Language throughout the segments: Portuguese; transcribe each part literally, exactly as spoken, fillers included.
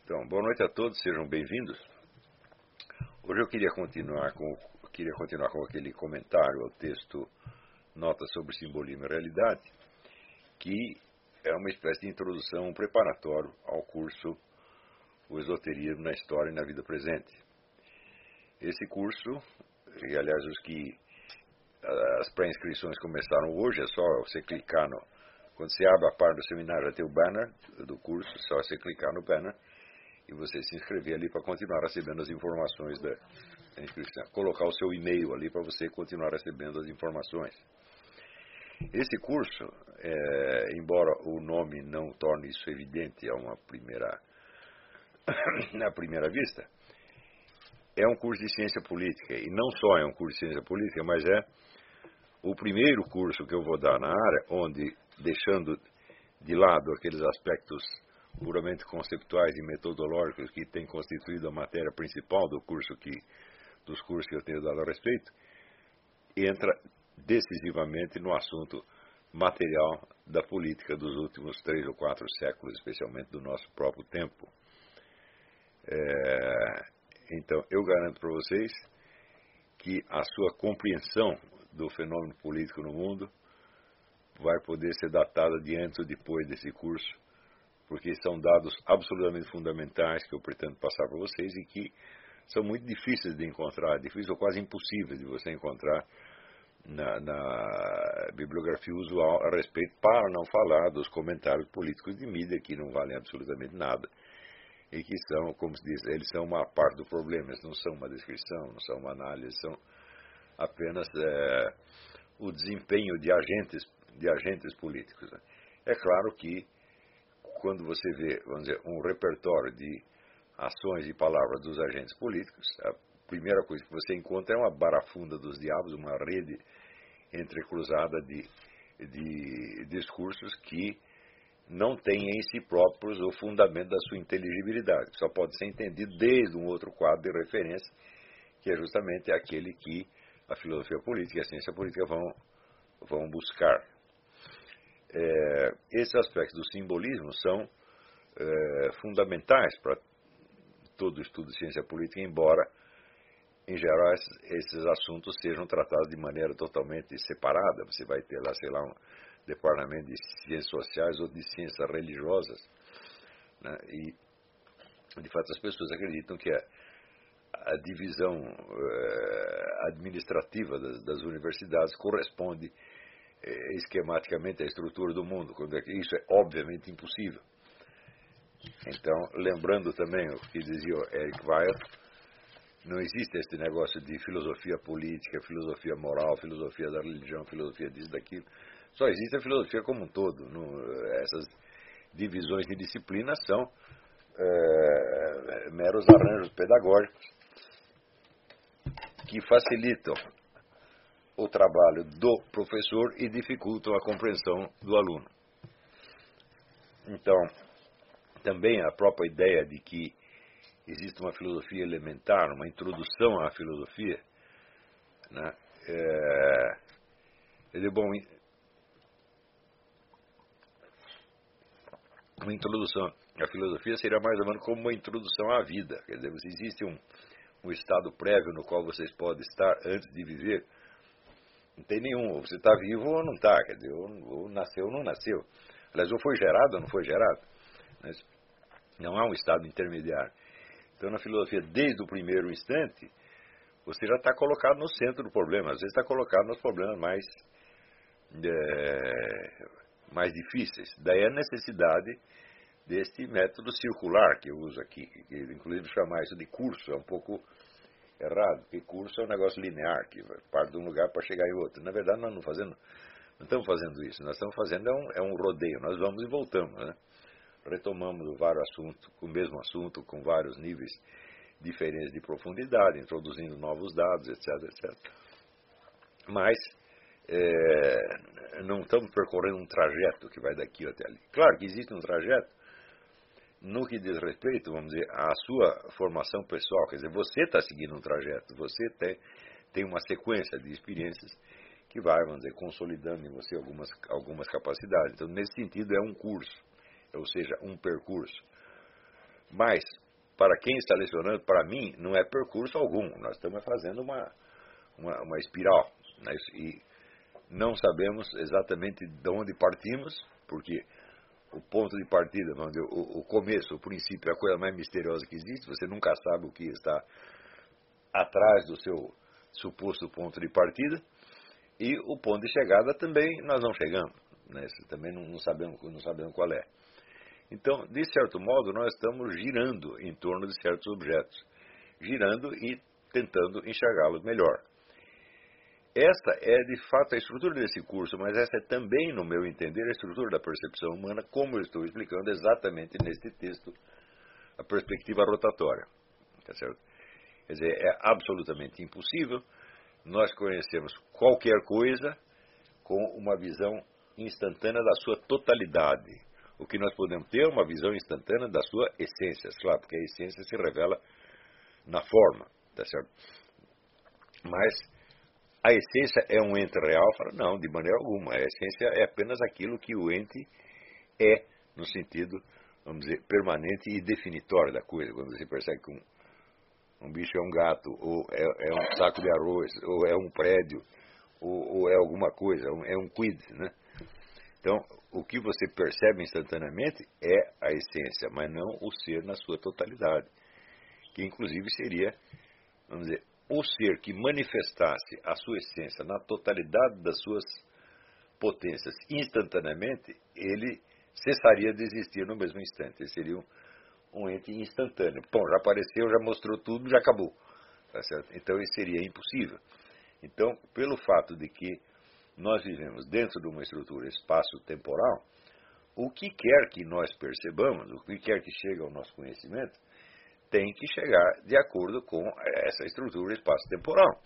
Então, boa noite a todos, sejam bem-vindos. Hoje eu queria continuar com, queria continuar com aquele comentário ao texto Notas sobre Simbolismo e Realidade, que é uma espécie de introdução, um preparatório ao curso O Esoterismo na História e na Vida Presente. Esse curso, e aliás os que as pré-inscrições começaram hoje, é só você clicar no... Quando você abre a parte do seminário, já tem o banner do curso, é só você clicar no banner e você se inscrever ali para continuar recebendo as informações da inscrição. Colocar o seu e-mail ali para você continuar recebendo as informações. Esse curso, é, embora o nome não torne isso evidente a uma primeira, na primeira vista, é um curso de ciência política. E não só é um curso de ciência política, mas é o primeiro curso que eu vou dar na área, onde, deixando de lado aqueles aspectos puramente conceptuais e metodológicos que têm constituído a matéria principal do curso que, dos cursos que eu tenho dado a respeito, entra decisivamente no assunto material da política dos últimos três ou quatro séculos, especialmente do nosso próprio tempo. É, então, eu garanto para vocês que a sua compreensão do fenômeno político no mundo vai poder ser datada de antes ou depois desse curso, porque são dados absolutamente fundamentais que eu pretendo passar para vocês e que são muito difíceis de encontrar, difíceis ou quase impossíveis de você encontrar na, na bibliografia usual a respeito, para não falar dos comentários políticos de mídia que não valem absolutamente nada e que são, como se diz, eles são uma parte do problema, eles não são uma descrição, não são uma análise, são apenas é, o desempenho de agentes, de agentes políticos. É claro que quando você vê, vamos dizer, um repertório de ações e palavras dos agentes políticos, a primeira coisa que você encontra é uma barafunda dos diabos, uma rede entrecruzada de, de discursos que não têm em si próprios o fundamento da sua inteligibilidade, que só pode ser entendido desde um outro quadro de referência, que é justamente aquele que a filosofia política e a ciência política vão, vão buscar. É, esses aspectos do simbolismo são é, fundamentais para todo o estudo de ciência política, embora, em geral, esses, esses assuntos sejam tratados de maneira totalmente separada. Você vai ter lá, sei lá, um departamento de ciências sociais ou de ciências religiosas, né? E, de fato, as pessoas acreditam que a, a divisão é, administrativa das, das universidades corresponde é, esquematicamente à estrutura do mundo, quando é que isso é obviamente impossível. Então, lembrando também o que dizia o Eric Weil, não existe esse negócio de filosofia política, filosofia moral, filosofia da religião, filosofia disso, daquilo. Só existe a filosofia como um todo. Não, essas divisões de disciplinas são é, meros arranjos pedagógicos que facilitam o trabalho do professor e dificultam a compreensão do aluno. Então, também a própria ideia de que existe uma filosofia elementar, uma introdução à filosofia, né, é, é bom, uma introdução à filosofia seria mais ou menos como uma introdução à vida. Quer dizer, existe um, um estado prévio no qual vocês podem estar antes de viver. Não tem nenhum, ou você está vivo ou não está, quer dizer, ou, ou nasceu ou não nasceu. Aliás, ou foi gerado ou não foi gerado. Mas não há um estado intermediário. Então, na filosofia, desde o primeiro instante, você já está colocado no centro do problema. Às vezes está colocado nos problemas mais, é, mais difíceis. Daí a necessidade deste método circular que eu uso aqui, que inclusive chamar isso de curso é um pouco errado, porque curso é um negócio linear, que parte de um lugar para chegar em outro. Na verdade, nós não, fazendo, não estamos fazendo isso. Nós estamos fazendo é um, é um rodeio. Nós vamos e voltamos, né? Retomamos vários assuntos, o mesmo assunto, com vários níveis diferentes de profundidade, introduzindo novos dados, etc, etcétera. Mas é, não estamos percorrendo um trajeto que vai daqui até ali. Claro que existe um trajeto no que diz respeito, vamos dizer, à sua formação pessoal. Quer dizer, você está seguindo um trajeto, você tem, tem uma sequência de experiências que vai, vamos dizer, consolidando em você algumas, algumas capacidades. Então, nesse sentido, é um curso. Ou seja, um percurso. Mas, para quem está lecionando, para mim, não é percurso algum. Nós estamos fazendo uma, uma, uma espiral, né? E não sabemos exatamente de onde partimos, porque o ponto de partida, vamos dizer, o, o começo, o princípio, é a coisa mais misteriosa que existe. Você nunca sabe o que está atrás do seu suposto ponto de partida. E o ponto de chegada também nós não chegamos, né? Também não, não, sabemos, não sabemos qual é. Então, de certo modo, nós estamos girando em torno de certos objetos, girando e tentando enxergá-los melhor. Esta é, de fato, a estrutura desse curso, mas essa é também, no meu entender, a estrutura da percepção humana, como eu estou explicando exatamente neste texto, a perspectiva rotatória. Tá certo? Quer dizer, é absolutamente impossível nós conhecermos qualquer coisa com uma visão instantânea da sua totalidade. O que nós podemos ter é uma visão instantânea da sua essência, claro, porque a essência se revela na forma, tá certo? Mas a essência é um ente real? Fala, não, de maneira alguma. A essência é apenas aquilo que o ente é, no sentido, vamos dizer, permanente e definitório da coisa. Quando você percebe que um, um bicho é um gato, ou é, é um saco de arroz, ou é um prédio, ou, ou é alguma coisa, é um quid, né? Então, o que você percebe instantaneamente é a essência, mas não o ser na sua totalidade. Que, inclusive, seria, vamos dizer, o ser que manifestasse a sua essência na totalidade das suas potências instantaneamente, ele cessaria de existir no mesmo instante. Ele seria um, um ente instantâneo. Bom, já apareceu, já mostrou tudo, já acabou. Tá certo? Então, isso seria impossível. Então, pelo fato de que nós vivemos dentro de uma estrutura espaço-temporal, o que quer que nós percebamos, o que quer que chegue ao nosso conhecimento, tem que chegar de acordo com essa estrutura espaço-temporal,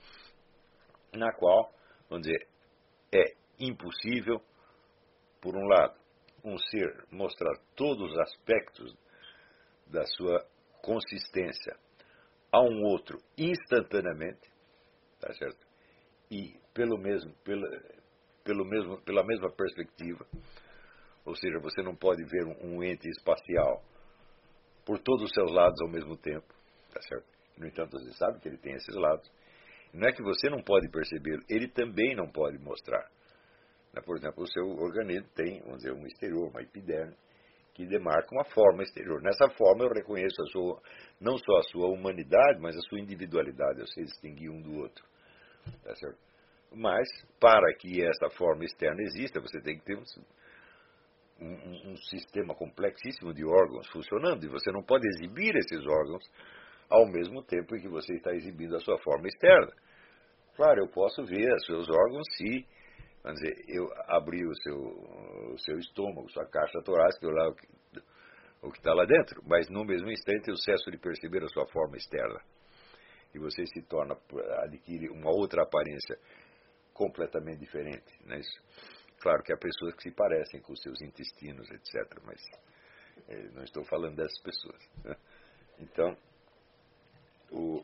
na qual, vamos dizer, é impossível, por um lado, um ser mostrar todos os aspectos da sua consistência a um outro instantaneamente, tá certo? E pelo mesmo, pela, pelo mesmo, pela mesma perspectiva, ou seja, você não pode ver um, um ente espacial por todos os seus lados ao mesmo tempo, tá certo? No entanto, você sabe que ele tem esses lados. Não é que você não pode percebê-lo, ele também não pode mostrar. Por exemplo, o seu organismo tem, vamos dizer, um exterior, uma epiderme, que demarca uma forma exterior. Nessa forma eu reconheço a sua, não só a sua humanidade, mas a sua individualidade. Eu sei distinguir um do outro, tá certo? Mas, para que essa forma externa exista, você tem que ter um Um, um sistema complexíssimo de órgãos funcionando, e você não pode exibir esses órgãos ao mesmo tempo em que você está exibindo a sua forma externa. Claro, eu posso ver os seus órgãos se, vamos dizer, eu abrir o seu, o seu estômago, sua caixa torácica, eu lá o que está lá dentro, mas no mesmo instante eu cesso de perceber a sua forma externa. E você se torna, adquire uma outra aparência completamente diferente, não é isso? Claro que há pessoas que se parecem com os seus intestinos, etcétera, mas eh, não estou falando dessas pessoas. Né? Então, o,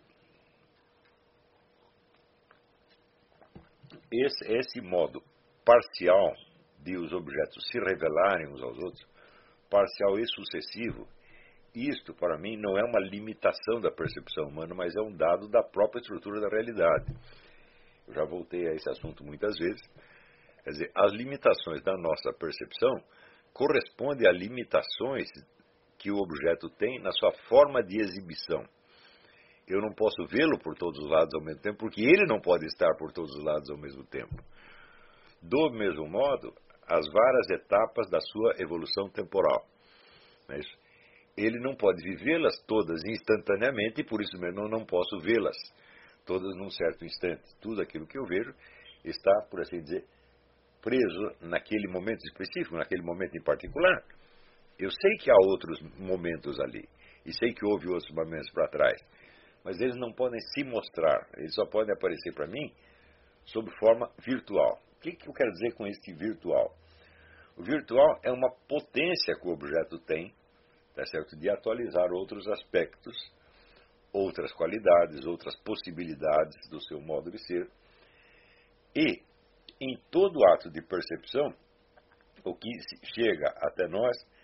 esse, esse modo parcial de os objetos se revelarem uns aos outros, parcial e sucessivo, isto, para mim, não é uma limitação da percepção humana, mas é um dado da própria estrutura da realidade. Eu já voltei a esse assunto muitas vezes. Quer dizer, as limitações da nossa percepção correspondem a limitações que o objeto tem na sua forma de exibição. Eu não posso vê-lo por todos os lados ao mesmo tempo, porque ele não pode estar por todos os lados ao mesmo tempo. Do mesmo modo, as várias etapas da sua evolução temporal. Não é isso? Ele não pode vivê-las todas instantaneamente, e por isso mesmo eu não posso vê-las todas num certo instante. Tudo aquilo que eu vejo está, por assim dizer, preso naquele momento específico, naquele momento em particular. Eu sei que há outros momentos ali, e sei que houve outros momentos para trás, mas eles não podem se mostrar, eles só podem aparecer para mim sob forma virtual. O que, que eu quero dizer com este virtual? O virtual é uma potência que o objeto tem, tá certo, de atualizar outros aspectos, outras qualidades, outras possibilidades do seu modo de ser, e em todo ato de percepção, o que chega até nós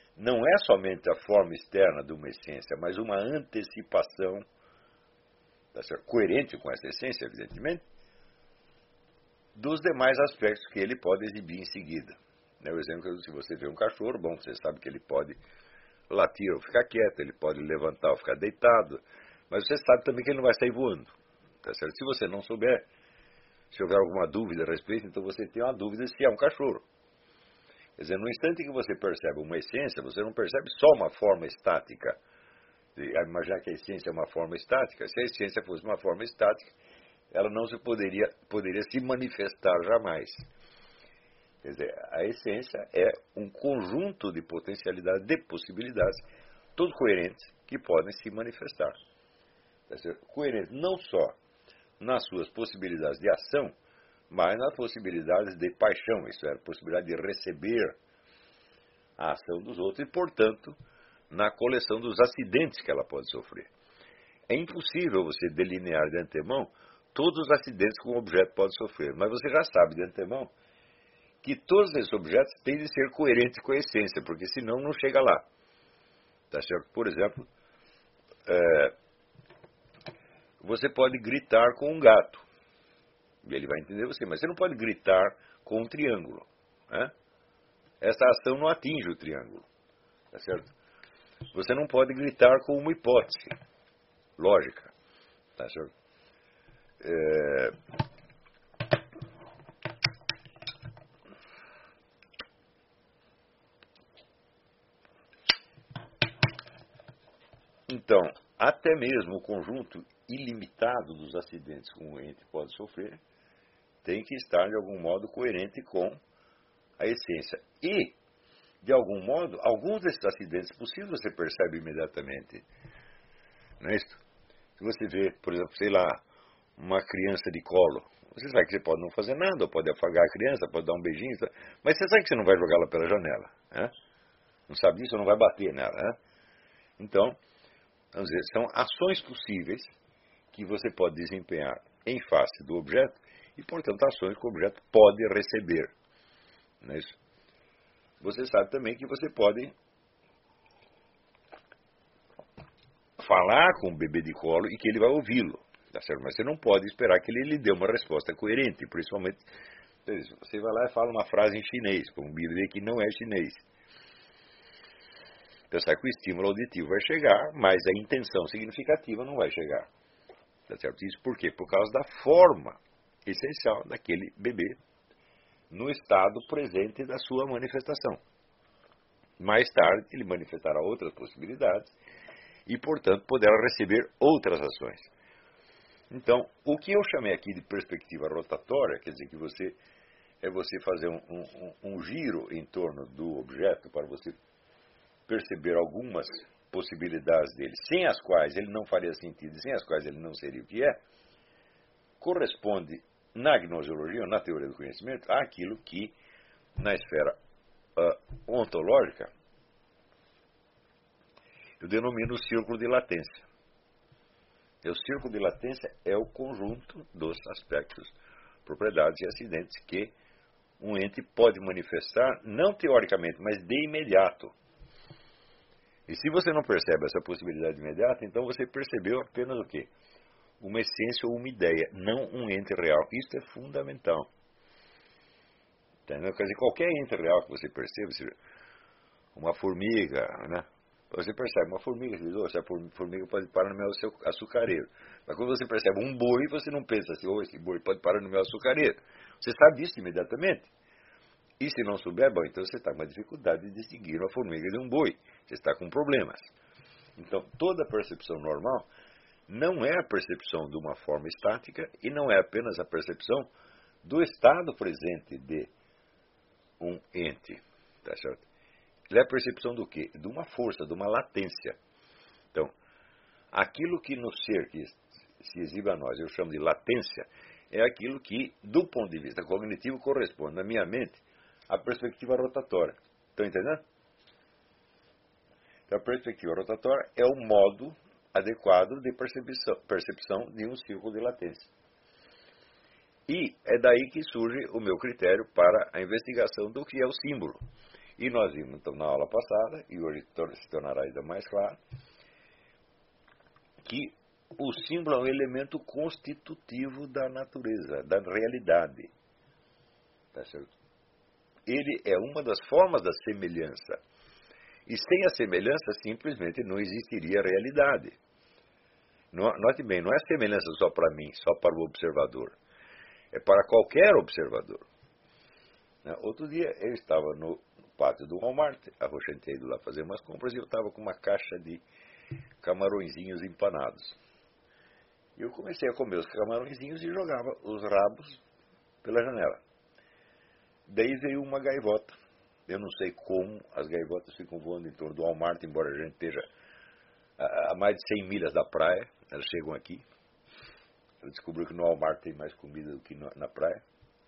não é somente a forma externa de uma essência, mas uma antecipação, tá certo? Coerente com essa essência, evidentemente, dos demais aspectos que ele pode exibir em seguida. O exemplo, se você vê um cachorro, bom, você sabe que ele pode latir ou ficar quieto, ele pode levantar ou ficar deitado, mas você sabe também que ele não vai sair voando. Tá certo? Se você não souber, se houver alguma dúvida a respeito, então você tem uma dúvida se é um cachorro. Quer dizer, no instante que você percebe uma essência, você não percebe só uma forma estática. Imaginar que a essência é uma forma estática. Se a essência fosse uma forma estática, ela não se poderia, poderia se manifestar jamais. Quer dizer, a essência é um conjunto de potencialidades, de possibilidades, todos coerentes, que podem se manifestar. Quer dizer, coerentes não só nas suas possibilidades de ação, mas nas possibilidades de paixão, isso é, a possibilidade de receber a ação dos outros e, portanto, na coleção dos acidentes que ela pode sofrer. É impossível você delinear de antemão todos os acidentes que um objeto pode sofrer, mas você já sabe de antemão que todos esses objetos têm de ser coerentes com a essência, porque senão não chega lá. Tá certo? Por exemplo, é, você pode gritar com um gato, e ele vai entender você, mas você não pode gritar com um triângulo. Né? Essa ação não atinge o triângulo. Tá certo? Você não pode gritar com uma hipótese lógica. Tá certo? É... Então, até mesmo o conjunto ilimitado dos acidentes que um ente pode sofrer tem que estar, de algum modo, coerente com a essência. E, de algum modo, alguns desses acidentes possíveis você percebe imediatamente. Não é isso? Se você vê, por exemplo, sei lá, uma criança de colo, você sabe que você pode não fazer nada, ou pode afagar a criança, pode dar um beijinho, mas você sabe que você não vai jogá-la pela janela. Né? Não sabe disso, não vai bater nela. Né? Então, vamos dizer, são ações possíveis que você pode desempenhar em face do objeto e, portanto, ações que o objeto pode receber. Não é isso? Você sabe também que você pode falar com o bebê de colo e que ele vai ouvi-lo. Tá certo? Mas você não pode esperar que ele lhe dê uma resposta coerente, principalmente você vai lá e fala uma frase em chinês, com um bebê que não é chinês. Pensar que o estímulo auditivo vai chegar, mas a intenção significativa não vai chegar. Tá certo? Isso por quê? Por causa da forma essencial daquele bebê no estado presente da sua manifestação. Mais tarde, ele manifestará outras possibilidades e, portanto, poderá receber outras ações. Então, o que eu chamei aqui de perspectiva rotatória, quer dizer que você é você fazer um, um, um giro em torno do objeto para você perceber algumas possibilidades dele, sem as quais ele não faria sentido, sem as quais ele não seria o que é, corresponde na gnoseologia, na teoria do conhecimento, àquilo que, na esfera uh, ontológica, eu denomino o círculo de latência. E o círculo de latência é o conjunto dos aspectos, propriedades e acidentes que um ente pode manifestar, não teoricamente, mas de imediato. E se você não percebe essa possibilidade imediata, então você percebeu apenas o quê? Uma essência ou uma ideia, não um ente real. Isso é fundamental. Entendeu? Quer dizer, qualquer ente real que você perceba, seja uma formiga, né? Você percebe uma formiga, você diz, oh, essa formiga pode parar no meu açucareiro. Mas quando você percebe um boi, você não pensa assim, oh, esse boi pode parar no meu açucareiro. Você sabe disso imediatamente. E se não souber, bom, então você está com uma dificuldade de distinguir uma formiga de um boi. Você está com problemas. Então, toda percepção normal não é a percepção de uma forma estática e não é apenas a percepção do estado presente de um ente. Tá certo? Ele é a percepção do quê? De uma força, de uma latência. Então, aquilo que no ser que se exibe a nós, eu chamo de latência, é aquilo que, do ponto de vista cognitivo, corresponde, na minha mente, à perspectiva rotatória. Estão entendendo? Então, a perspectiva rotatória é o modo adequado de percepção, percepção de um círculo de latência. E é daí que surge o meu critério para a investigação do que é o símbolo. E nós vimos, então, na aula passada, e hoje se tornará ainda mais claro, que o símbolo é um elemento constitutivo da natureza, da realidade. Tá certo? Ele é uma das formas da semelhança. E sem a semelhança, simplesmente não existiria realidade. Note bem, não é semelhança só para mim, só para o observador. É para qualquer observador. Outro dia eu estava no pátio do Walmart, a Roxa tinha ido lá fazer umas compras, e eu estava com uma caixa de camarõezinhos empanados. E eu comecei a comer os camarõezinhos e jogava os rabos pela janela. Daí veio uma gaivota. Eu não sei como as gaivotas ficam voando em torno do Walmart, embora a gente esteja a mais de cem milhas da praia. Elas chegam aqui. Eu descobri que no Walmart tem mais comida do que na praia.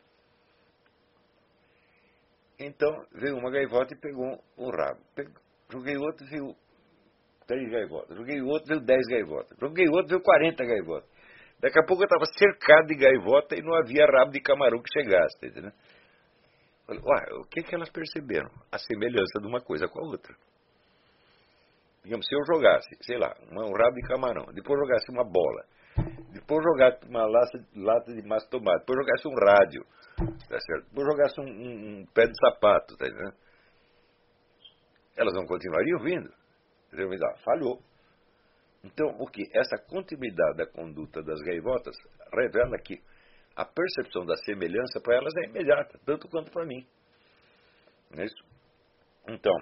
Então veio uma gaivota e pegou um rabo. Pegou, joguei outro e veio três gaivotas. Joguei outro e veio dez gaivotas. Joguei outro e veio quarenta gaivotas. Daqui a pouco eu estava cercado de gaivota e não havia rabo de camarão que chegasse, tá entendendo? Falei, uai, o que que elas perceberam? A semelhança de uma coisa com a outra. Digamos, se eu jogasse, sei lá, um rabo de camarão, depois jogasse uma bola, depois jogasse uma lata, lata de massa de tomate, depois jogasse um rádio, tá certo? Depois jogasse um, um, um pé de sapato, tá entendendo? Elas não continuariam vindo. Ah, falhou. Então, o que? Essa continuidade da conduta das gaivotas revela que a percepção da semelhança para elas é imediata, tanto quanto para mim. Não é isso? Então,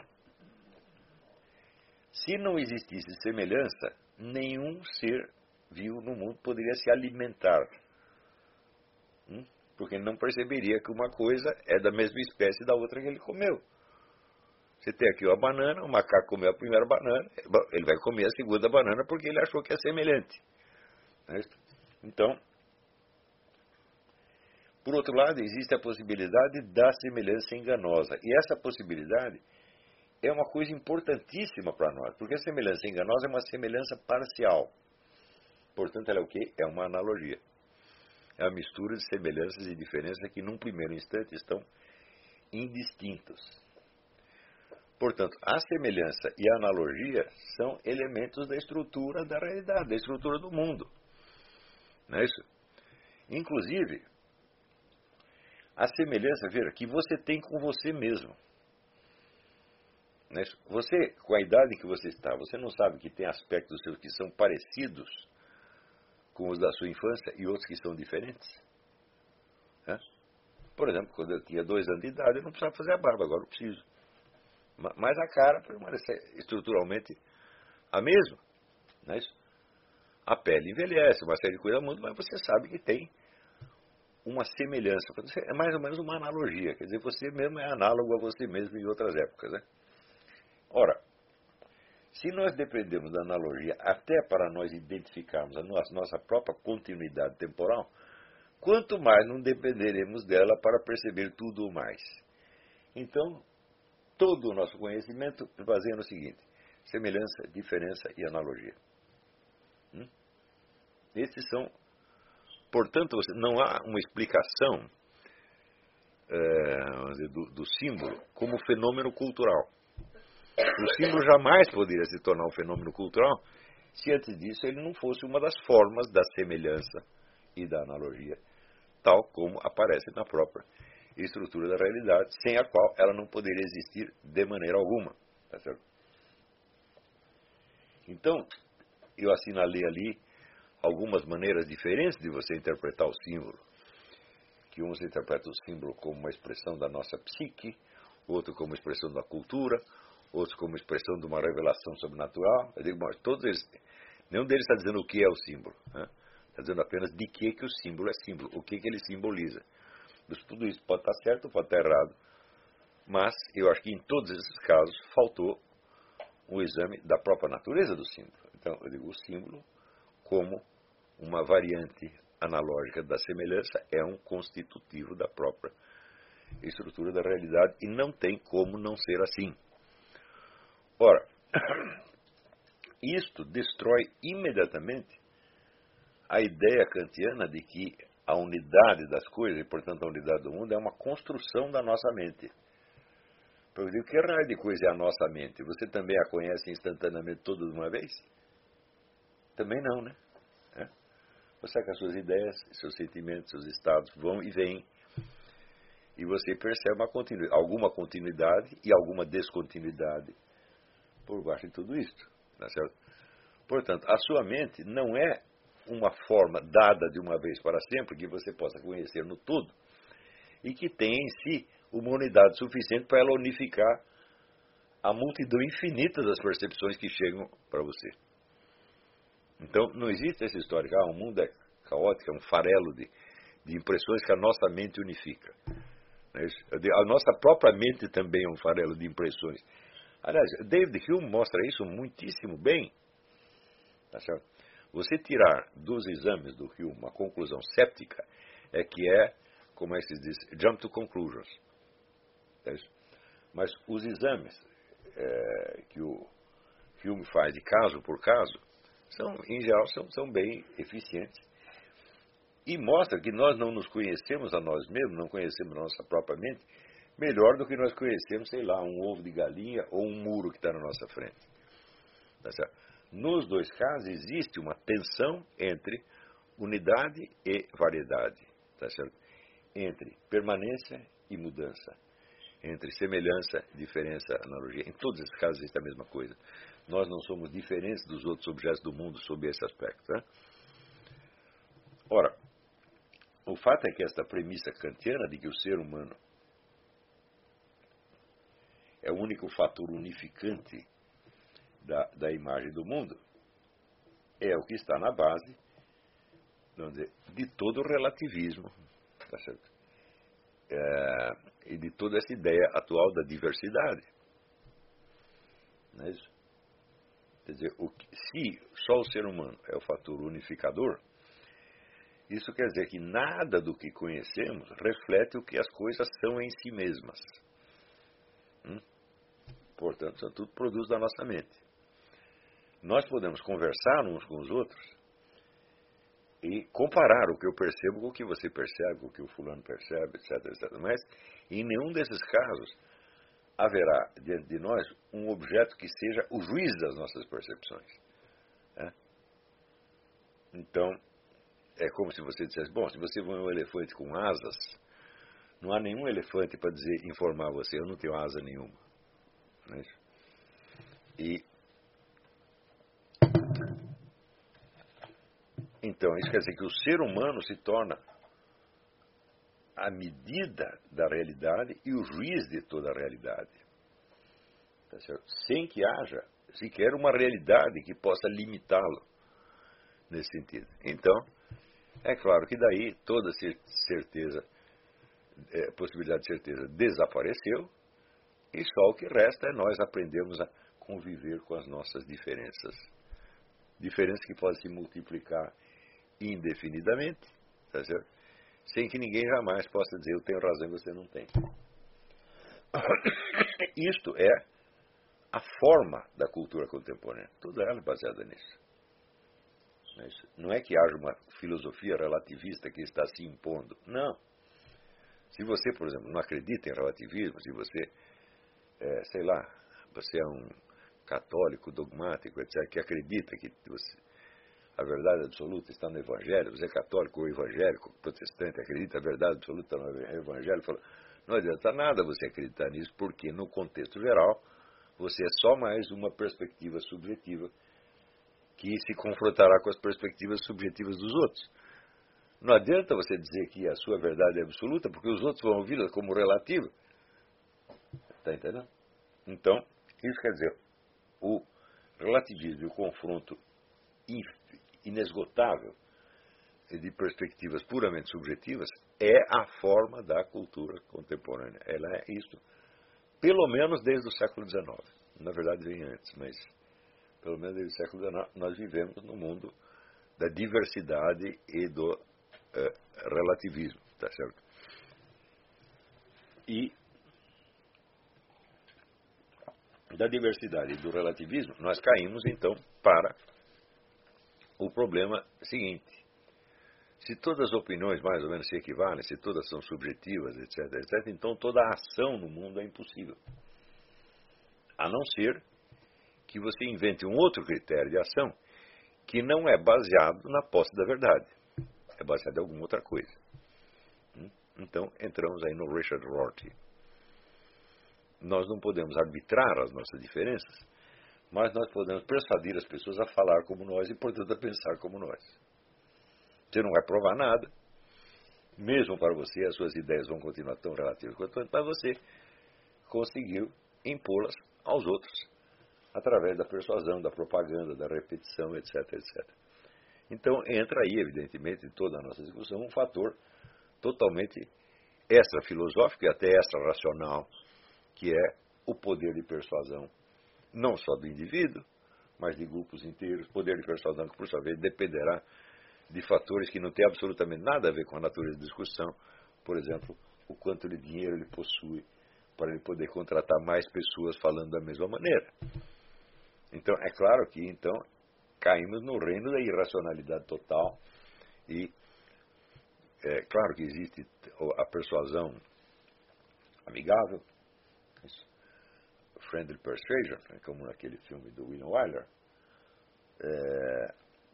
se não existisse semelhança, nenhum ser vivo no mundo poderia se alimentar. Hum? Porque ele não perceberia que uma coisa é da mesma espécie da outra que ele comeu. Você tem aqui uma banana, o macaco comeu a primeira banana, ele vai comer a segunda banana porque ele achou que é semelhante. Não é isso? Então, por outro lado, existe a possibilidade da semelhança enganosa. E essa possibilidade é uma coisa importantíssima para nós, porque a semelhança enganosa é uma semelhança parcial. Portanto, ela é o quê? É uma analogia. É a mistura de semelhanças e diferenças que, num primeiro instante, estão indistintos. Portanto, a semelhança e a analogia são elementos da estrutura da realidade, da estrutura do mundo. Não é isso? Inclusive, a semelhança, veja, que você tem com você mesmo. Não é isso? Você, com a idade que você está, você não sabe que tem aspectos seus que são parecidos com os da sua infância e outros que são diferentes? É? Por exemplo, quando eu tinha dois anos de idade, eu não precisava fazer a barba, agora eu preciso. Mas a cara permanece estruturalmente a mesma. Não é isso? A pele envelhece, uma série de coisas muda, mas você sabe que tem uma semelhança. É mais ou menos uma analogia. Quer dizer, você mesmo é análogo a você mesmo em outras épocas. Né? Ora, se nós dependemos da analogia até para nós identificarmos a nossa própria continuidade temporal, quanto mais não dependeremos dela para perceber tudo o mais. Então, todo o nosso conhecimento baseia no seguinte: semelhança, diferença e analogia. Hum? Esses são, portanto, não há uma explicação é, do, do símbolo como fenômeno cultural. O símbolo jamais poderia se tornar um fenômeno cultural se antes disso ele não fosse uma das formas da semelhança e da analogia, tal como aparece na própria estrutura da realidade, sem a qual ela não poderia existir de maneira alguma. Tá certo? Então, eu assinalei ali algumas maneiras diferentes de você interpretar o símbolo. Que uns interpretam o símbolo como uma expressão da nossa psique, outro como expressão da cultura, outro como expressão de uma revelação sobrenatural. Eu digo, mas todos eles, nenhum deles está dizendo o que é o símbolo. Né? Está dizendo apenas de que, que o símbolo é símbolo, o que, que ele simboliza. Tudo isso pode estar certo, pode estar errado, mas eu acho que em todos esses casos faltou um exame da própria natureza do símbolo. Então, eu digo, o símbolo, como uma variante analógica da semelhança, é um constitutivo da própria estrutura da realidade e não tem como não ser assim. Ora, isto destrói imediatamente a ideia kantiana de que a unidade das coisas, e portanto a unidade do mundo, é uma construção da nossa mente. Eu digo, que raio de coisa é a nossa mente? Você também a conhece instantaneamente toda de uma vez? Também não, né? É. Você sabe que as suas ideias, seus sentimentos, seus estados vão e vêm. E você percebe uma continuidade, alguma continuidade e alguma descontinuidade por baixo de tudo isso. Tá certo? Portanto, a sua mente não é uma forma dada de uma vez para sempre que você possa conhecer no todo e que tem em si uma unidade suficiente para ela unificar a multidão infinita das percepções que chegam para você. Então, não existe essa história que ah, o mundo é caótico, é um farelo de, de impressões que a nossa mente unifica. A nossa própria mente também é um farelo de impressões. Aliás, David Hume mostra isso muitíssimo bem. Tá certo? Você tirar dos exames do Hume uma conclusão séptica é que é, como é que se diz, jump to conclusions. É isso? Mas os exames é, que o Hume faz de caso por caso, são, em geral, são, são bem eficientes. E mostra que nós não nos conhecemos a nós mesmos, não conhecemos a nossa própria mente, melhor do que nós conhecemos, sei lá, um ovo de galinha ou um muro que está na nossa frente. Tá certo? Nos dois casos, existe uma tensão entre unidade e variedade. Tá certo? Entre permanência e mudança. Entre semelhança, diferença, analogia. Em todos esses casos existe a mesma coisa. Nós não somos diferentes dos outros objetos do mundo sob esse aspecto. Tá? Ora, o fato é que esta premissa kantiana de que o ser humano é o único fator unificante da, da imagem do mundo é o que está na base, vamos dizer, de todo o relativismo, tá certo? É, e de toda essa ideia atual da diversidade. Não é isso? Quer dizer, o que, se só o ser humano é o fator unificador, isso quer dizer que nada do que conhecemos reflete o que as coisas são em si mesmas. Hum? Portanto, são tudo produtos da nossa mente. Nós podemos conversar uns com os outros e comparar o que eu percebo com o que você percebe, com o que o fulano percebe, etc, etcétera. Mas, em nenhum desses casos, haverá diante de nós um objeto que seja o juiz das nossas percepções. É? Então, é como se você dissesse, bom, se você vê um elefante com asas, não há nenhum elefante para dizer, informar você, eu não tenho asa nenhuma. Não é isso? E, então, isso quer dizer que o ser humano se torna a medida da realidade e o juiz de toda a realidade. Tá certo? Sem que haja sequer uma realidade que possa limitá-lo nesse sentido. Então, é claro que daí toda certeza, é, possibilidade de certeza desapareceu e só o que resta é nós aprendermos a conviver com as nossas diferenças. Diferenças que podem se multiplicar indefinidamente, tá certo? Sem que ninguém jamais possa dizer eu tenho razão e você não tem. Isto é a forma da cultura contemporânea. Toda ela é baseada nisso. Não é que haja uma filosofia relativista que está se impondo. Não. Se você, por exemplo, não acredita em relativismo, se você, é, sei lá, você é um católico dogmático, etcétera, que acredita que você, a verdade absoluta está no Evangelho, você é católico ou evangélico, protestante, acredita a verdade absoluta no Evangelho, fala, não adianta nada você acreditar nisso, porque no contexto geral, você é só mais uma perspectiva subjetiva que se confrontará com as perspectivas subjetivas dos outros. Não adianta você dizer que a sua verdade é absoluta, porque os outros vão ouvi-la como relativa. Está entendendo? Então, isso quer dizer, o relativismo e o confronto inesgotável de perspectivas puramente subjetivas é a forma da cultura contemporânea. Ela é isso, pelo menos desde o século dezenove. Na verdade, vem antes, mas pelo menos desde o século dezenove, nós vivemos no mundo da diversidade e do uh, relativismo, tá certo? E da diversidade e do relativismo, nós caímos, então, para o problema seguinte. Se todas as opiniões mais ou menos se equivalem, se todas são subjetivas, etc, etcétera, então toda a ação no mundo é impossível. A não ser que você invente um outro critério de ação que não é baseado na posse da verdade. É baseado em alguma outra coisa. Então, entramos aí no Richard Rorty. Nós não podemos arbitrar as nossas diferenças, mas nós podemos persuadir as pessoas a falar como nós e, portanto, a pensar como nós. Você não vai provar nada. Mesmo para você, as suas ideias vão continuar tão relativas quanto antes, mas você conseguiu impô-las aos outros através da persuasão, da propaganda, da repetição, etc, etcétera. Então, entra aí, evidentemente, em toda a nossa discussão, um fator totalmente extra-filosófico e até extra-racional, que é o poder de persuasão, não só do indivíduo, mas de grupos inteiros. Poder de persuasão que, por sua vez, dependerá de fatores que não têm absolutamente nada a ver com a natureza da discussão. Por exemplo, o quanto de dinheiro ele possui para ele poder contratar mais pessoas falando da mesma maneira. Então, é claro que, então, caímos no reino da irracionalidade total e é claro que existe a persuasão amigável, friendly persuasion, como naquele filme do William Wyler. É,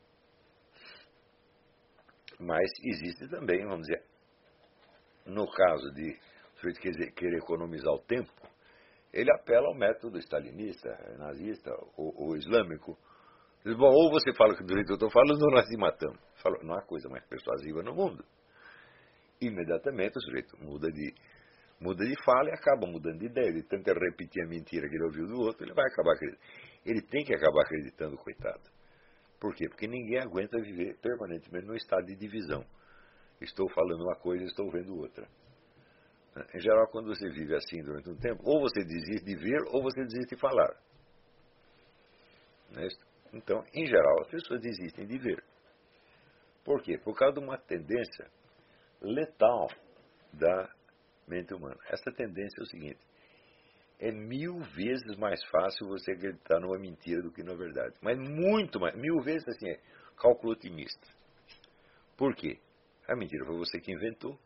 mas existe também, vamos dizer, no caso de o sujeito querer, querer economizar o tempo, ele apela ao método stalinista, nazista ou, ou islâmico. Diz, bom, ou você fala que do jeito que eu estou falando, ou nós se matamos. Fala, não há coisa mais persuasiva no mundo. Imediatamente o sujeito muda de, muda de fala e acaba mudando de ideia. Ele tenta repetir a mentira que ele ouviu do outro, ele vai acabar acreditando. Ele tem que acabar acreditando, coitado. Por quê? Porque ninguém aguenta viver permanentemente no estado de divisão. Estou falando uma coisa e estou vendo outra. Em geral, quando você vive assim durante um tempo, ou você desiste de ver, ou você desiste de falar. Então, em geral, as pessoas desistem de ver. Por quê? Por causa de uma tendência letal da mente humana. Essa tendência é o seguinte: é mil vezes mais fácil você acreditar numa mentira do que na verdade. Mas muito mais, mil vezes assim, é cálculo otimista. Por quê? A mentira foi você que inventou.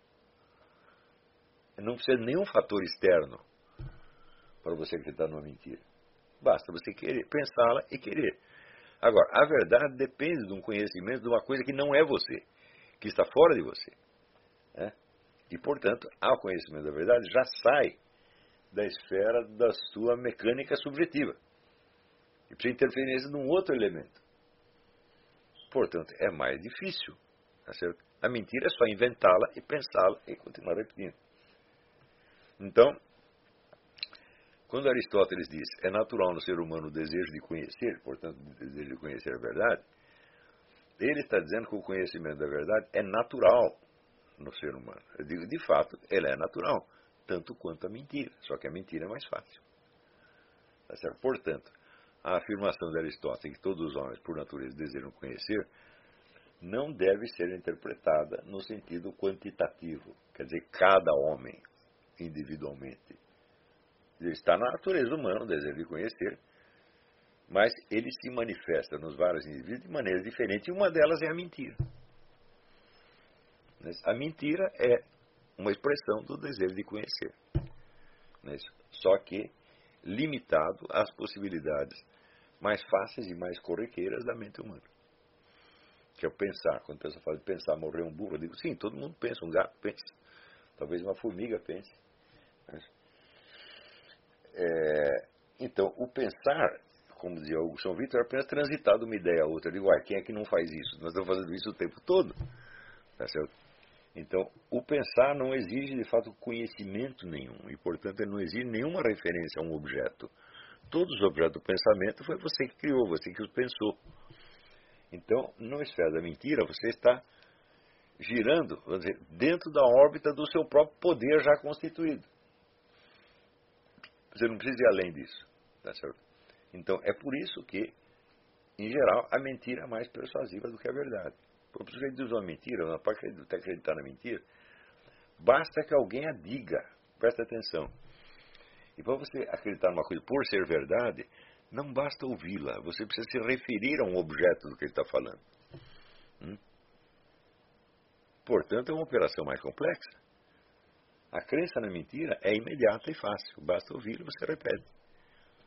Não precisa de nenhum fator externo para você acreditar numa mentira. Basta você querer, pensá-la e querer. Agora, a verdade depende de um conhecimento de uma coisa que não é você, que está fora de você. Né? E, portanto, ao conhecimento da verdade já sai da esfera da sua mecânica subjetiva. E precisa interferência de um outro elemento. Portanto, é mais difícil. Tá certo? A mentira é só inventá-la e pensá-la e continuar repetindo. Então, quando Aristóteles diz é natural no ser humano o desejo de conhecer, portanto, o desejo de conhecer a verdade, ele está dizendo que o conhecimento da verdade é natural no ser humano. Eu digo, de fato, ele é natural, tanto quanto a mentira, só que a mentira é mais fácil. Tá certo? Portanto, a afirmação de Aristóteles que todos os homens, por natureza, desejam conhecer, não deve ser interpretada no sentido quantitativo, quer dizer, cada homem individualmente. Está na natureza humana o desejo de conhecer, mas ele se manifesta nos vários indivíduos de maneiras diferentes, e uma delas é a mentira. A mentira é uma expressão do desejo de conhecer, só que limitado às possibilidades mais fáceis e mais corriqueiras da mente humana. Que é o pensar. Quando a pessoa fala de pensar, morrer um burro, eu digo, sim, todo mundo pensa, um gato pensa, talvez uma formiga pense. É, então, o pensar, como dizia o São Vitor, é apenas transitar de uma ideia a outra. Eu digo, uai, quem é que não faz isso? Nós estamos fazendo isso o tempo todo. Tá certo? Então, o pensar não exige, de fato, conhecimento nenhum. E, portanto, ele não exige nenhuma referência a um objeto. Todos os objetos do pensamento foi você que criou, você que os pensou. Então, na esfera da mentira, você está girando, vamos dizer, dentro da órbita do seu próprio poder já constituído. Você não precisa ir além disso. Tá certo? Então, é por isso que, em geral, a mentira é mais persuasiva do que a verdade. Para o sujeito dizer uma mentira, não pode acreditar na mentira, basta que alguém a diga. Presta atenção. E para você acreditar numa coisa por ser verdade, não basta ouvi-la, você precisa se referir a um objeto do que ele está falando. Hum? Portanto, é uma operação mais complexa. A crença na mentira é imediata e fácil. Basta ouvir e você repete.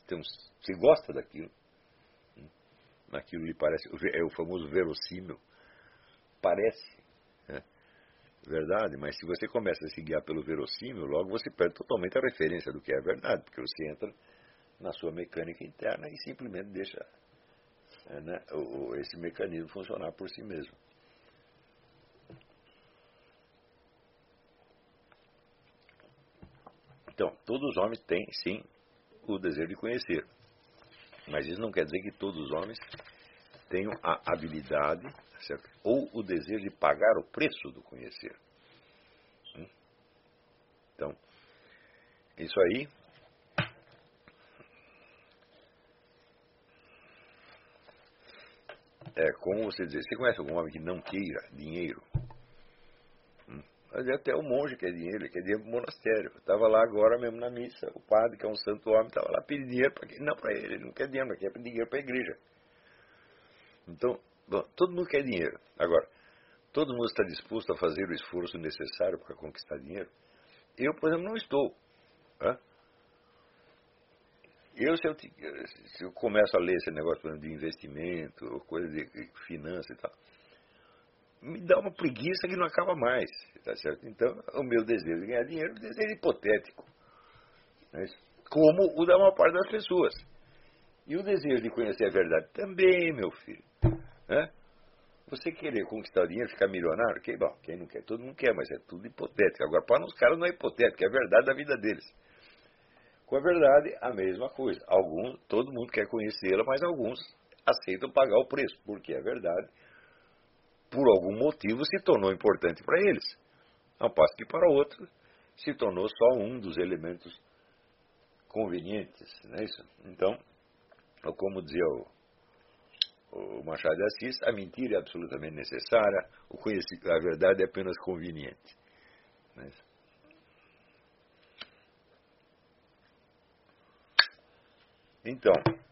Então, você gosta daquilo, aquilo lhe parece, é o famoso verossímil, parece, né, verdade, mas se você começa a se guiar pelo verossímil, logo você perde totalmente a referência do que é verdade, porque você entra na sua mecânica interna e simplesmente deixa, né, o, esse mecanismo funcionar por si mesmo. Então, todos os homens têm, sim, o desejo de conhecer. Mas isso não quer dizer que todos os homens tenham a habilidade, certo? Ou o desejo de pagar o preço do conhecer. Então, isso aí é como você dizer, você conhece algum homem que não queira dinheiro? Mas até o monge quer dinheiro, ele quer dinheiro para o monastério. Estava lá agora mesmo na missa, o padre, que é um santo homem, estava lá pedindo dinheiro para quem? Não para ele, ele não quer dinheiro, mas quer dinheiro para a igreja. Então, bom, todo mundo quer dinheiro. Agora, todo mundo está disposto a fazer o esforço necessário para conquistar dinheiro? Eu, por exemplo, não estou. Né? Eu se, eu, se eu começo a ler esse negócio por exemplo, de investimento, ou coisa de finanças e tal, me dá uma preguiça que não acaba mais, tá certo? Então, o meu desejo de ganhar dinheiro é um desejo hipotético, né? Como o da maior parte das pessoas. E o desejo de conhecer a verdade também, meu filho. Né? Você querer conquistar o dinheiro, ficar milionário, que, bom, quem não quer? Todo mundo quer, mas é tudo hipotético. Agora, para os caras não é hipotético, é a verdade da vida deles. Com a verdade, a mesma coisa. Alguns, todo mundo quer conhecê-la, mas alguns aceitam pagar o preço, porque a verdade, por algum motivo, se tornou importante para eles. Ao passo que para outros, se tornou só um dos elementos convenientes. Não é isso? Então, como dizia o, o Machado de Assis, a mentira é absolutamente necessária, o conhecimento, a verdade é apenas conveniente. Não é isso? Então,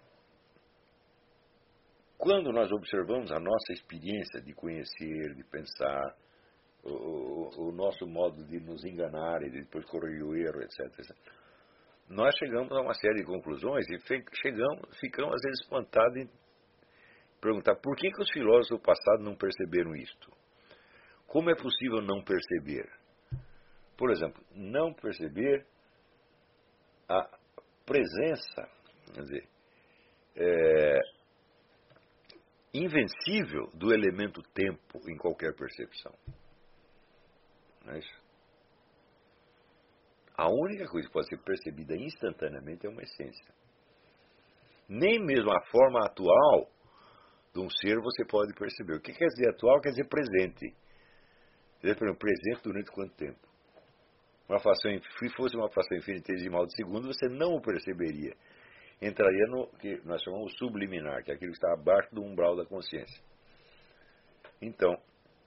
quando nós observamos a nossa experiência de conhecer, de pensar, o, o, o nosso modo de nos enganar e de depois corrigir o erro, etc, etcétera, nós chegamos a uma série de conclusões e chegamos, ficamos às vezes espantados em perguntar por que, que os filósofos do passado não perceberam isto? Como é possível não perceber? Por exemplo, não perceber a presença, quer dizer, é, invencível do elemento tempo em qualquer percepção. Não é isso? A única coisa que pode ser percebida instantaneamente é uma essência. Nem mesmo a forma atual de um ser você pode perceber. O que quer dizer atual? Quer dizer presente. Quer dizer, por exemplo, presente durante quanto tempo? Uma fração, se fosse uma fração infinitesimal de segundo, você não o perceberia. Entraria no que nós chamamos subliminar, que é aquilo que está abaixo do umbral da consciência. Então,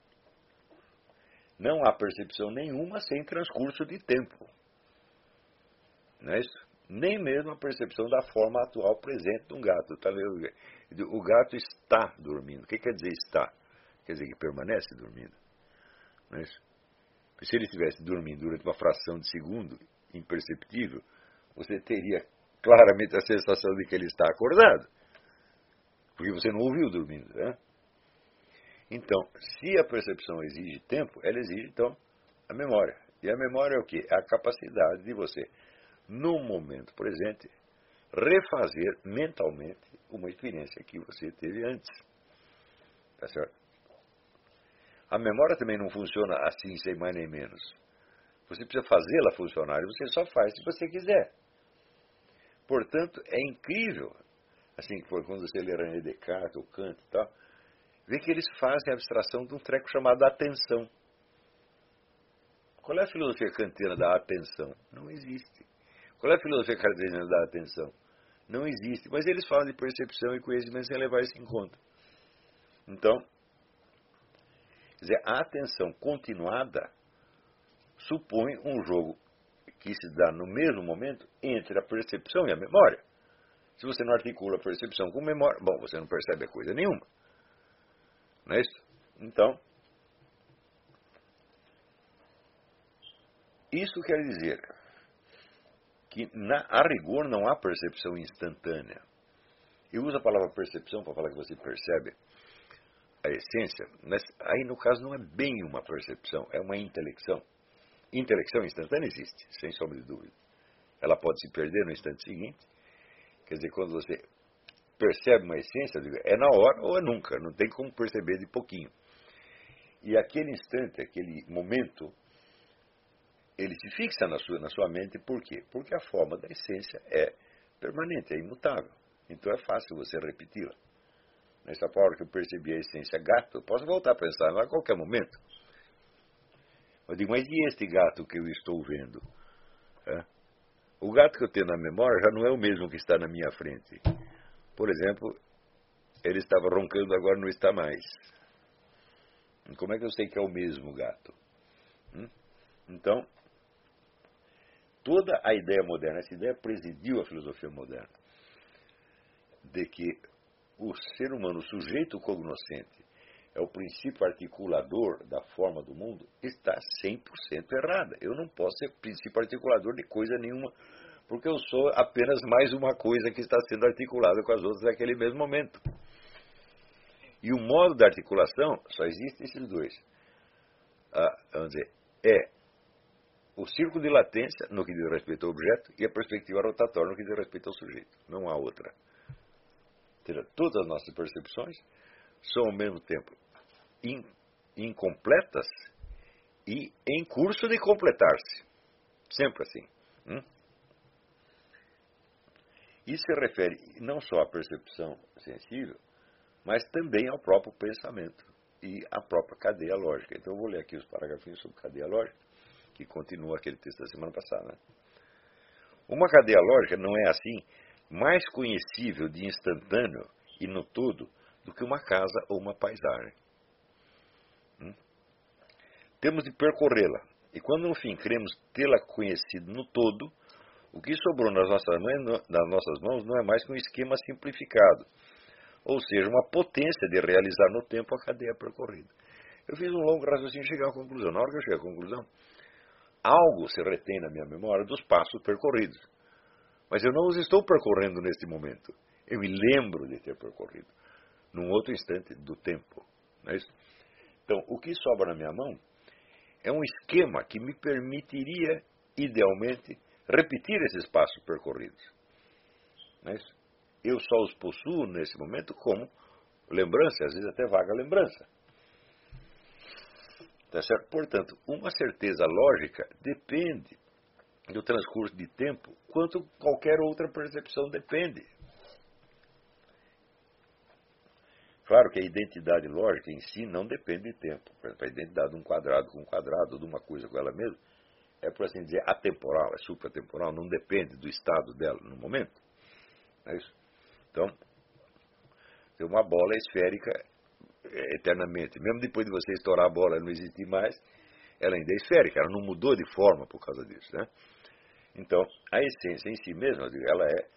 não há percepção nenhuma sem transcurso de tempo. Não é isso? Nem mesmo a percepção da forma atual presente de um gato. Tá vendo? O gato está dormindo. O que quer dizer está? Quer dizer que permanece dormindo. Não é isso? Se ele estivesse dormindo durante uma fração de segundo, imperceptível, você teria claramente a sensação de que ele está acordado. Porque você não ouviu dormindo. Né? Então, se a percepção exige tempo, ela exige, então, a memória. E a memória é o quê? É a capacidade de você, no momento presente, refazer mentalmente uma experiência que você teve antes. Tá certo? A memória também não funciona assim, sem mais nem menos. Você precisa fazê-la funcionar e você só faz se você quiser. Portanto, é incrível, assim, quando você lê René Descartes, ou Kant e tal, ver que eles fazem a abstração de um treco chamado atenção. Qual é a filosofia kantiana da atenção? Não existe. Qual é a filosofia cartesiana da atenção? Não existe. Mas eles falam de percepção e conhecimento sem levar isso em conta. Então, quer dizer, a atenção continuada supõe um jogo que se dá no mesmo momento entre a percepção e a memória. Se você não articula a percepção com memória, bom, você não percebe a coisa nenhuma. Não é isso? Então, isso quer dizer que, na, a rigor, não há percepção instantânea. Eu uso a palavra percepção para falar que você percebe a essência, mas aí, no caso, não é bem uma percepção, é uma intelecção. Intelecção instantânea existe, sem sombra de dúvida. Ela pode se perder no instante seguinte. Quer dizer, quando você percebe uma essência, é na hora ou é nunca, não tem como perceber de pouquinho. E aquele instante, aquele momento, ele se fixa na sua, na sua mente, por quê? Porque a forma da essência é permanente, é imutável. Então é fácil você repeti-la. Nessa hora que eu percebi a essência gato, eu posso voltar a pensar a qualquer momento. Eu digo, mas e este gato que eu estou vendo? É? O gato que eu tenho na memória já não é o mesmo que está na minha frente. Por exemplo, ele estava roncando, agora não está mais. Como é que eu sei que é o mesmo gato? Hum? Então, toda a ideia moderna, essa ideia presidiu a filosofia moderna, de que o ser humano, o sujeito cognoscente, é o princípio articulador da forma do mundo, está cem por cento errada. Eu não posso ser princípio articulador de coisa nenhuma, porque eu sou apenas mais uma coisa que está sendo articulada com as outras naquele mesmo momento. E o modo de articulação, só existem esses dois. Ah, vamos dizer, é o círculo de latência, no que diz respeito ao objeto, e a perspectiva rotatória, no que diz respeito ao sujeito. Não há outra. Ou seja, todas as nossas percepções são, ao mesmo tempo, in, incompletas e em curso de completar-se. Sempre assim. Hum? Isso se refere não só à percepção sensível, mas também ao próprio pensamento e à própria cadeia lógica. Então eu vou ler aqui os paragrafinhos sobre cadeia lógica, que continua aquele texto da semana passada. Né? Uma cadeia lógica não é assim mais conhecível de instantâneo e no todo do que uma casa ou uma paisagem. Hum? Temos de percorrê-la, e quando no fim queremos tê-la conhecido no todo, o que sobrou nas nossas, mãos, nas nossas mãos não é mais que um esquema simplificado, ou seja, uma potência de realizar no tempo a cadeia percorrida. Eu fiz um longo raciocínio e cheguei à conclusão. Na hora que eu cheguei à conclusão, algo se retém na minha memória dos passos percorridos. Mas eu não os estou percorrendo neste momento. Eu me lembro de ter percorrido num outro instante do tempo. Não é isso? Então, o que sobra na minha mão é um esquema que me permitiria, idealmente, repetir esses passos percorridos. Não é isso? Eu só os possuo, nesse momento, como lembrança, às vezes até vaga lembrança. Tá certo? Portanto, uma certeza lógica depende do transcurso de tempo, quanto qualquer outra percepção depende. Claro que a identidade lógica em si não depende de tempo. Por exemplo, a identidade de um quadrado com um quadrado, de uma coisa com ela mesma, é, por assim dizer, atemporal, é supratemporal, não depende do estado dela no momento. Não é isso? Então, uma bola é esférica eternamente. Mesmo depois de você estourar a bola e não existir mais, ela ainda é esférica, ela não mudou de forma por causa disso. Né? Então, a essência em si mesma, ela é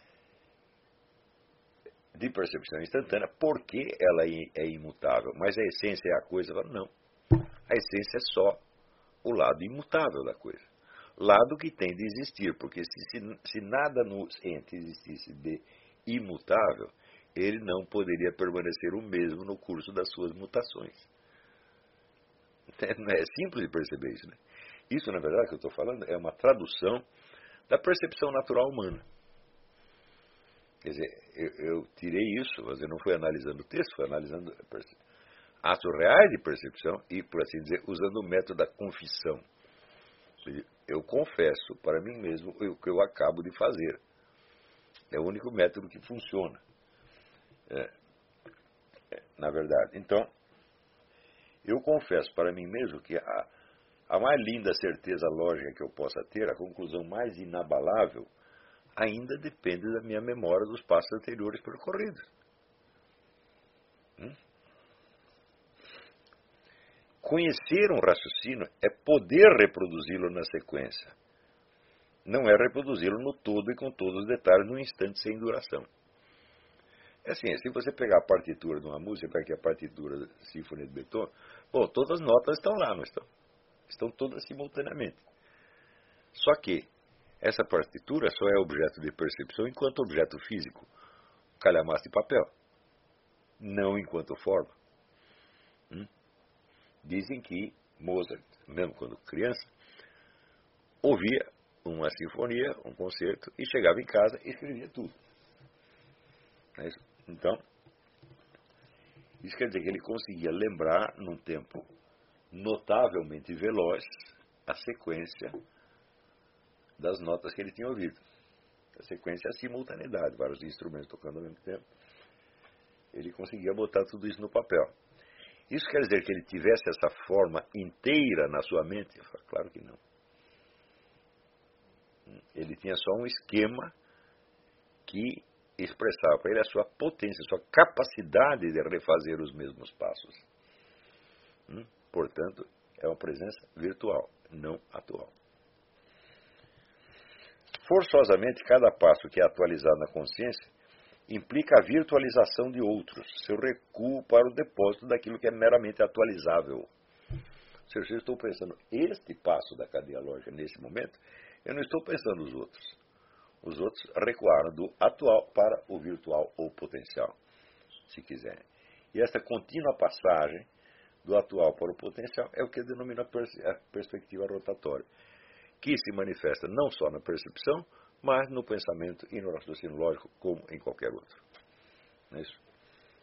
de percepção instantânea, porque ela é imutável. Mas a essência é a coisa? Não. A essência é só o lado imutável da coisa. Lado que tem de existir, porque se, se, se nada no ente existisse de imutável, ele não poderia permanecer o mesmo no curso das suas mutações. É simples de perceber isso, né? Isso, na verdade, que eu estou falando, é uma tradução da percepção natural humana. Quer dizer, eu, eu tirei isso, mas eu não fui analisando o texto, fui analisando atos reais de percepção e, por assim dizer, usando o método da confissão. Eu confesso para mim mesmo o que eu acabo de fazer. É o único método que funciona. É, é, na verdade. Então, eu confesso para mim mesmo que a, a mais linda certeza lógica que eu possa ter, a conclusão mais inabalável, ainda depende da minha memória dos passos anteriores percorridos. Hum? Conhecer um raciocínio é poder reproduzi-lo na sequência. Não é reproduzi-lo no todo e com todos os detalhes num instante sem duração. É assim, se você pegar a partitura de uma música, pega aqui a partitura da Sinfonia de Beethoven, bom, todas as notas estão lá, não estão? Estão todas simultaneamente. Só que Essa partitura só é objeto de percepção enquanto objeto físico, calhamaço de papel, não enquanto forma. Hum? Dizem que Mozart, mesmo quando criança, ouvia uma sinfonia, um concerto, e chegava em casa e escrevia tudo. Então, isso quer dizer que ele conseguia lembrar, num tempo notavelmente veloz, a sequência das notas que ele tinha ouvido. A sequência é a simultaneidade, vários instrumentos tocando ao mesmo tempo. Ele conseguia botar tudo isso no papel. Isso quer dizer que ele tivesse essa forma inteira na sua mente? Eu falo, claro que não. Ele tinha só um esquema que expressava para ele a sua potência, a sua capacidade de refazer os mesmos passos. Hum? Portanto, é uma presença virtual, não atual. Forçosamente, cada passo que é atualizado na consciência implica a virtualização de outros, seu recuo para o depósito daquilo que é meramente atualizável. Se eu estou pensando este passo da cadeia lógica nesse momento, eu não estou pensando os outros. Os outros recuaram do atual para o virtual ou potencial, se quiserem. E essa contínua passagem do atual para o potencial é o que denomina a perspectiva rotatória, que se manifesta não só na percepção, mas no pensamento e no raciocínio lógico, como em qualquer outro. Não é isso?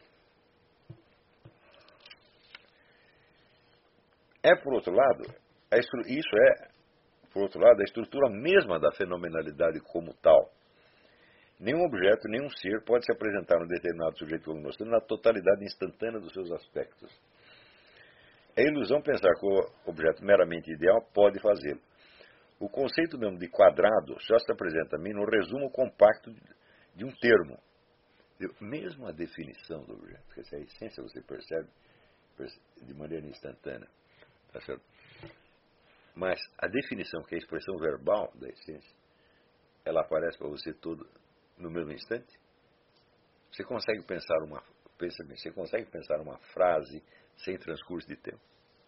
É, por outro lado, isso é, por outro lado, a estrutura mesma da fenomenalidade como tal. Nenhum objeto, nenhum ser pode se apresentar a um determinado sujeito cognoscente na totalidade instantânea dos seus aspectos. É ilusão pensar que o objeto meramente ideal pode fazê-lo. O conceito mesmo de quadrado só se apresenta a mim no resumo compacto de um termo. Mesmo a definição do objeto, porque essa é a essência, você percebe de maneira instantânea. Tá certo? Mas a definição, que é a expressão verbal da essência, ela aparece para você todo no mesmo instante? Você consegue pensar uma, pensa bem, você consegue pensar uma frase sem transcurso de tempo?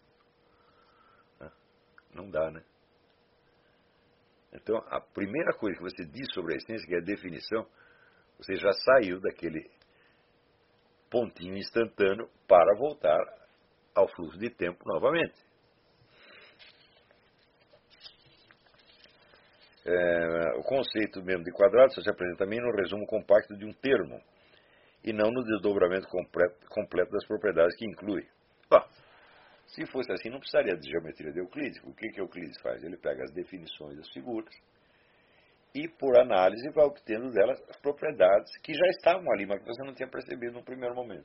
Não dá, né? Então, a primeira coisa que você diz sobre a essência, que é a definição, você já saiu daquele pontinho instantâneo para voltar ao fluxo de tempo novamente. É, o conceito mesmo de quadrado só se apresenta a mim no resumo compacto de um termo, e não no desdobramento completo, completo das propriedades que inclui. Bom, se fosse assim, não precisaria de geometria de Euclides. O que, que Euclides faz? Ele pega as definições das figuras e, por análise, vai obtendo delas as propriedades que já estavam ali, mas que você não tinha percebido no primeiro momento.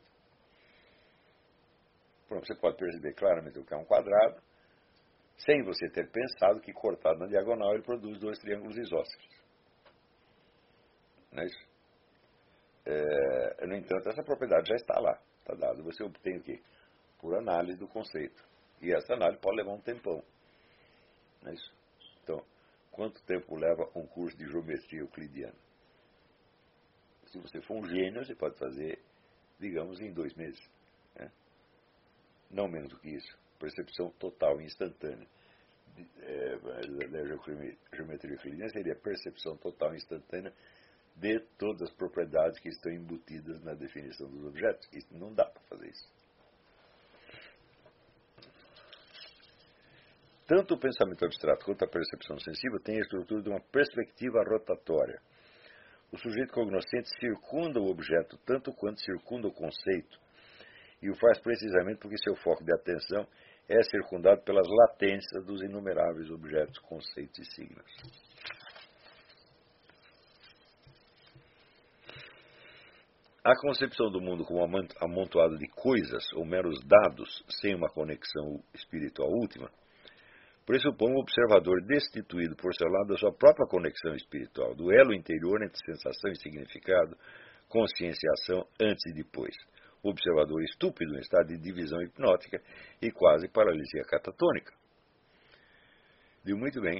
Pronto, você pode perceber claramente o que é um quadrado, sem você ter pensado que cortado na diagonal ele produz dois triângulos isósceles. Não é isso? É, no entanto, essa propriedade já está lá, está dado. Você obtém o quê? Por análise do conceito. E essa análise pode levar um tempão. Não é isso? Então, quanto tempo leva um curso de geometria euclidiana? Se você for um gênio, você pode fazer, digamos, em dois meses. Né? Não menos do que isso. Percepção total e instantânea. É, da geometria euclidiana seria percepção total e instantânea de todas as propriedades que estão embutidas na definição dos objetos. Isso não dá para fazer isso. Tanto o pensamento abstrato quanto a percepção sensível têm a estrutura de uma perspectiva rotatória. O sujeito cognoscente circunda o objeto tanto quanto circunda o conceito, e o faz precisamente porque seu foco de atenção é circundado pelas latências dos inumeráveis objetos, conceitos e signos. A concepção do mundo como amontoado de coisas ou meros dados, sem uma conexão espiritual última, pressupõe um observador destituído por seu lado da sua própria conexão espiritual, do elo interior entre sensação e significado, consciência e ação, antes e depois. O observador estúpido em estado de divisão hipnótica e quase paralisia catatônica. Digo muito bem.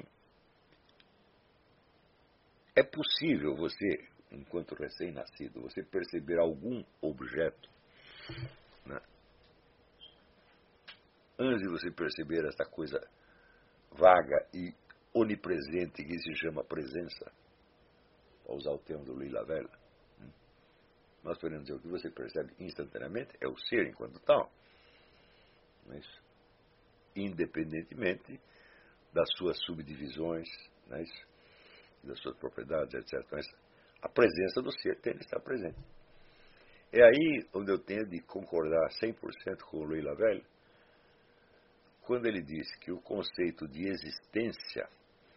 É possível você, enquanto recém-nascido, você perceber algum objeto, né? Antes de você perceber essa coisa vaga e onipresente que se chama presença, para usar o termo do Louis Lavelle, nós podemos dizer o que você percebe instantaneamente é o ser enquanto tal, não é isso? Independentemente das suas subdivisões, não é isso? Das suas propriedades, etcétera. Mas a presença do ser tem de estar presente. É aí onde eu tenho de concordar cem por cento com o Louis Lavelle, quando ele diz que o conceito de existência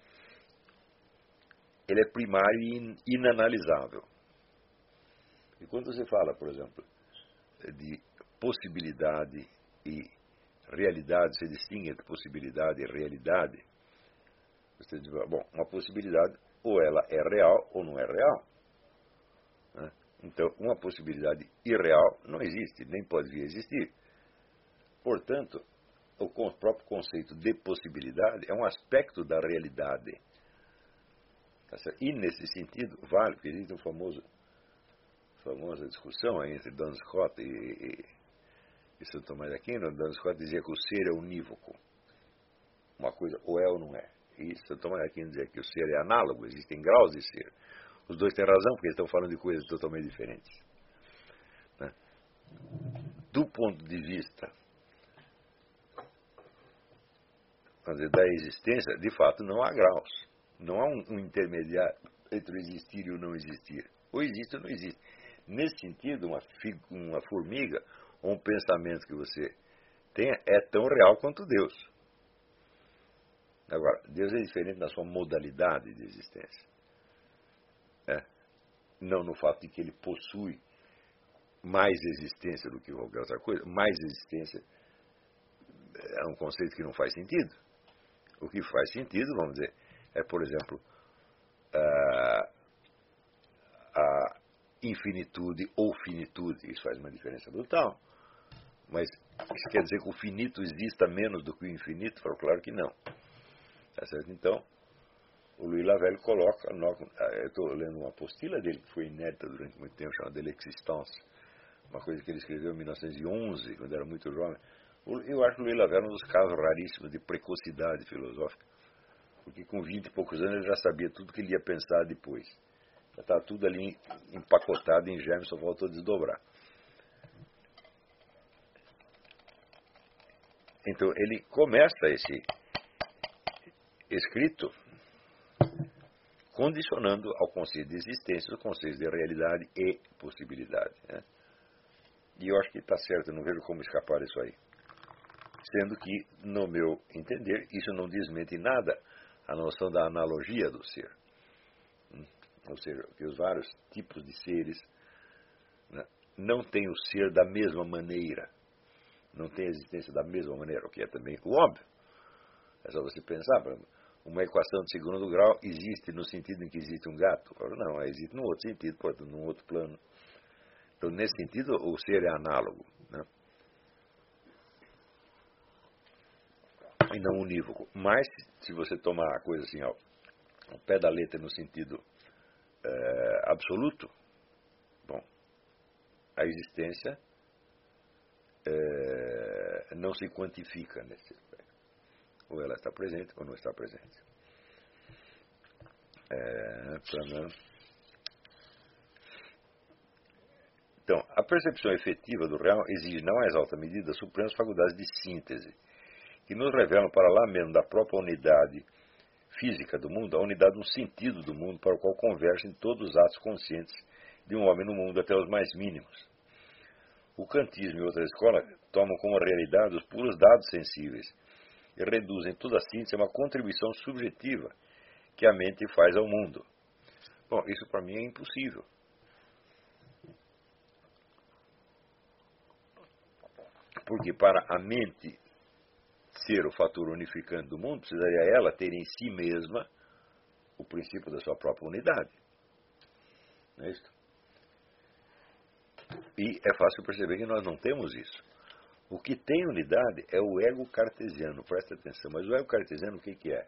ele é primário e inanalisável. E quando você fala, por exemplo, de possibilidade e realidade, você distingue entre possibilidade e realidade. Você diz, bom, uma possibilidade ou ela é real ou não é real. Né? Então, uma possibilidade irreal não existe, nem pode vir a existir. Portanto, o próprio conceito de possibilidade é um aspecto da realidade. E, nesse sentido, vale, porque existe uma famoso, famosa discussão aí entre Duns Scotus e, e, e Santo Tomás de Aquino. Duns Scotus dizia que o ser é unívoco. Uma coisa ou é ou não é. E Santo Tomás de Aquino dizia que o ser é análogo, existem graus de ser. Os dois têm razão, porque eles estão falando de coisas totalmente diferentes. Né? Do ponto de vista dizer, da existência, de fato, não há graus. Não há um, um intermediário entre o existir e o não existir. Ou existe ou não existe. Nesse sentido, uma, uma formiga ou um pensamento que você tenha é tão real quanto Deus. Agora, Deus é diferente na sua modalidade de existência. É. Não no fato de que ele possui mais existência do que qualquer outra coisa. Mais existência é um conceito que não faz sentido. O que faz sentido, vamos dizer, é, por exemplo, a, a infinitude ou finitude. Isso faz uma diferença brutal. Mas isso quer dizer que o finito exista menos do que o infinito? Claro que não. Tá certo? Então, o Louis Lavelle coloca, eu estou lendo uma apostila dele que foi inédita durante muito tempo, chamada L'Existence, uma coisa que ele escreveu em mil novecentos e onze, quando era muito jovem. Eu acho que o Louis Lavelle é um dos casos raríssimos de precocidade filosófica, porque com vinte e poucos anos ele já sabia tudo que ele ia pensar depois. Já estava tudo ali empacotado em germes, só faltou desdobrar. Então, ele começa esse escrito condicionando ao conceito de existência, o conceito de realidade e possibilidade. Né? E eu acho que está certo, eu não vejo como escapar disso aí. Sendo que, no meu entender, isso não desmente em nada a noção da analogia do ser. Ou seja, que os vários tipos de seres, né, não têm o ser da mesma maneira, não têm a existência da mesma maneira, o que é também o óbvio. É só você pensar, uma equação de segundo grau existe no sentido em que existe um gato? Não, existe num outro sentido, pode, num outro plano. Então, nesse sentido, o ser é análogo, né? E não unívoco. Mas, se você tomar a coisa assim, ao, ao pé da letra no sentido é, absoluto, bom, a existência é, não se quantifica nesse aspecto. Ou ela está presente ou não está presente. É, pra... Então, a percepção efetiva do real exige, na mais alta medida, supremas faculdades de síntese, que nos revelam para lá mesmo da própria unidade física do mundo, a unidade do sentido do mundo para o qual convergem todos os atos conscientes de um homem no mundo, até os mais mínimos. O kantismo e outras escolas tomam como realidade os puros dados sensíveis e reduzem toda a síntese a uma contribuição subjetiva que a mente faz ao mundo. Bom, isso para mim é impossível. Porque para a mente ser o fator unificante do mundo, precisaria ela ter em si mesma o princípio da sua própria unidade. Não é isso? E é fácil perceber que nós não temos isso. O que tem unidade é o ego cartesiano, presta atenção. Mas o ego cartesiano o que, que é?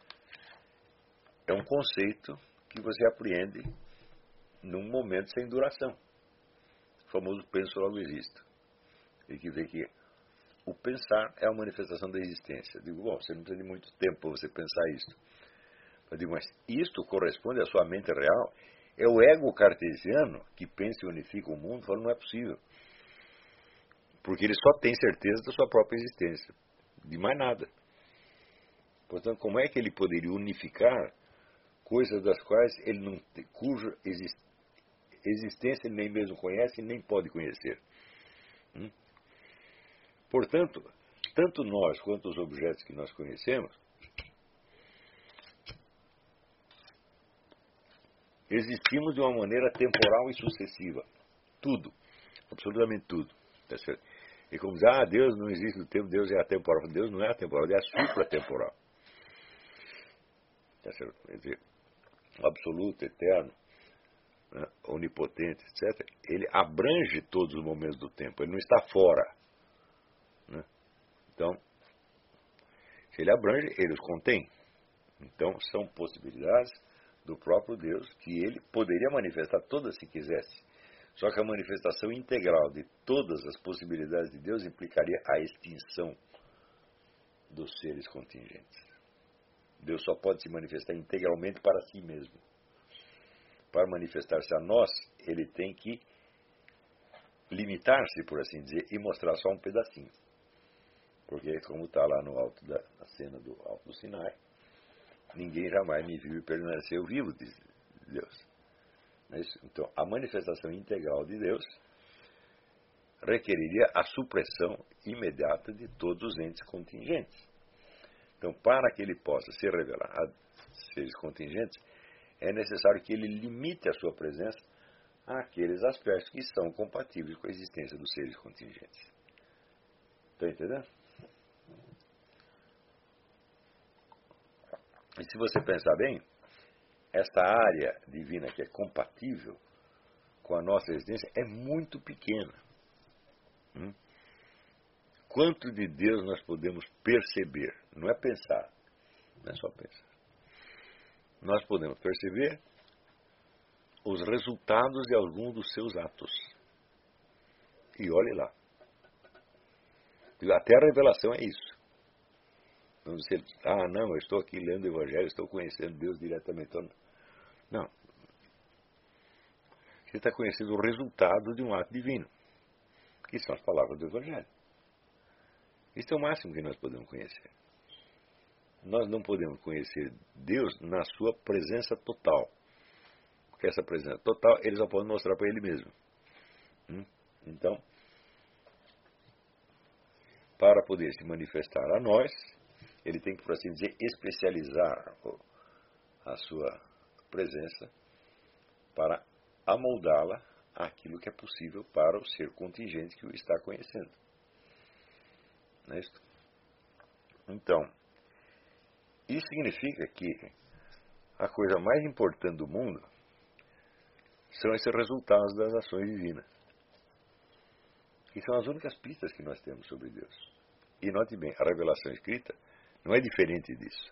É um conceito que você apreende num momento sem duração. O famoso penso logo existo. E que vê que o pensar é a manifestação da existência. Digo, bom, você não precisa de muito tempo para você pensar isso. Eu digo, mas isto corresponde à sua mente real? É o ego cartesiano que pensa e unifica o mundo? Fala, não é possível. Porque ele só tem certeza da sua própria existência. De mais nada. Portanto, como é que ele poderia unificar coisas das quais ele não, cuja existência ele nem mesmo conhece e nem pode conhecer? Hum? Portanto, tanto nós quanto os objetos que nós conhecemos existimos de uma maneira temporal e sucessiva. Tudo. Absolutamente tudo. Tá certo? E como diz, ah, Deus não existe no tempo, Deus é atemporal. Deus não é atemporal, Ele é supratemporal. Tá certo? Quer dizer, absoluto, eterno, né, onipotente, etcétera. Ele abrange todos os momentos do tempo. Ele não está fora. Né? Então, se ele abrange, ele os contém. Então, são possibilidades do próprio Deus que ele poderia manifestar todas se quisesse. Só que a manifestação integral de todas as possibilidades de Deus implicaria a extinção dos seres contingentes. Deus só pode se manifestar integralmente para si mesmo. Para manifestar-se a nós, ele tem que limitar-se, por assim dizer, e mostrar só um pedacinho. Porque, como está lá no alto da na cena do Alto do Sinai, ninguém jamais me viu e permaneceu vivo, diz Deus. Então, a manifestação integral de Deus requeriria a supressão imediata de todos os entes contingentes. Então, para que ele possa se revelar a seres contingentes, é necessário que ele limite a sua presença àqueles aspectos que são compatíveis com a existência dos seres contingentes. Está entendendo? E se você pensar bem, esta área divina que é compatível com a nossa existência é muito pequena. Hum? Quanto de Deus nós podemos perceber? Não é pensar, não é só pensar. Nós podemos perceber os resultados de algum dos seus atos. E olhe lá. Até a revelação é isso. Não dizer, ah, não, eu estou aqui lendo o Evangelho, estou conhecendo Deus diretamente. Não. Você está conhecendo o resultado de um ato divino, que são as palavras do Evangelho. Isso é o máximo que nós podemos conhecer. Nós não podemos conhecer Deus na sua presença total. Porque essa presença total, ele só pode mostrar para ele mesmo. Hum? Então, para poder se manifestar a nós, ele tem que, por assim dizer, especializar a sua presença para amoldá-la àquilo que é possível para o ser contingente que o está conhecendo. Não é isso? Então, isso significa que a coisa mais importante do mundo são esses resultados das ações divinas. Que são as únicas pistas que nós temos sobre Deus. E note bem, a revelação escrita não é diferente disso.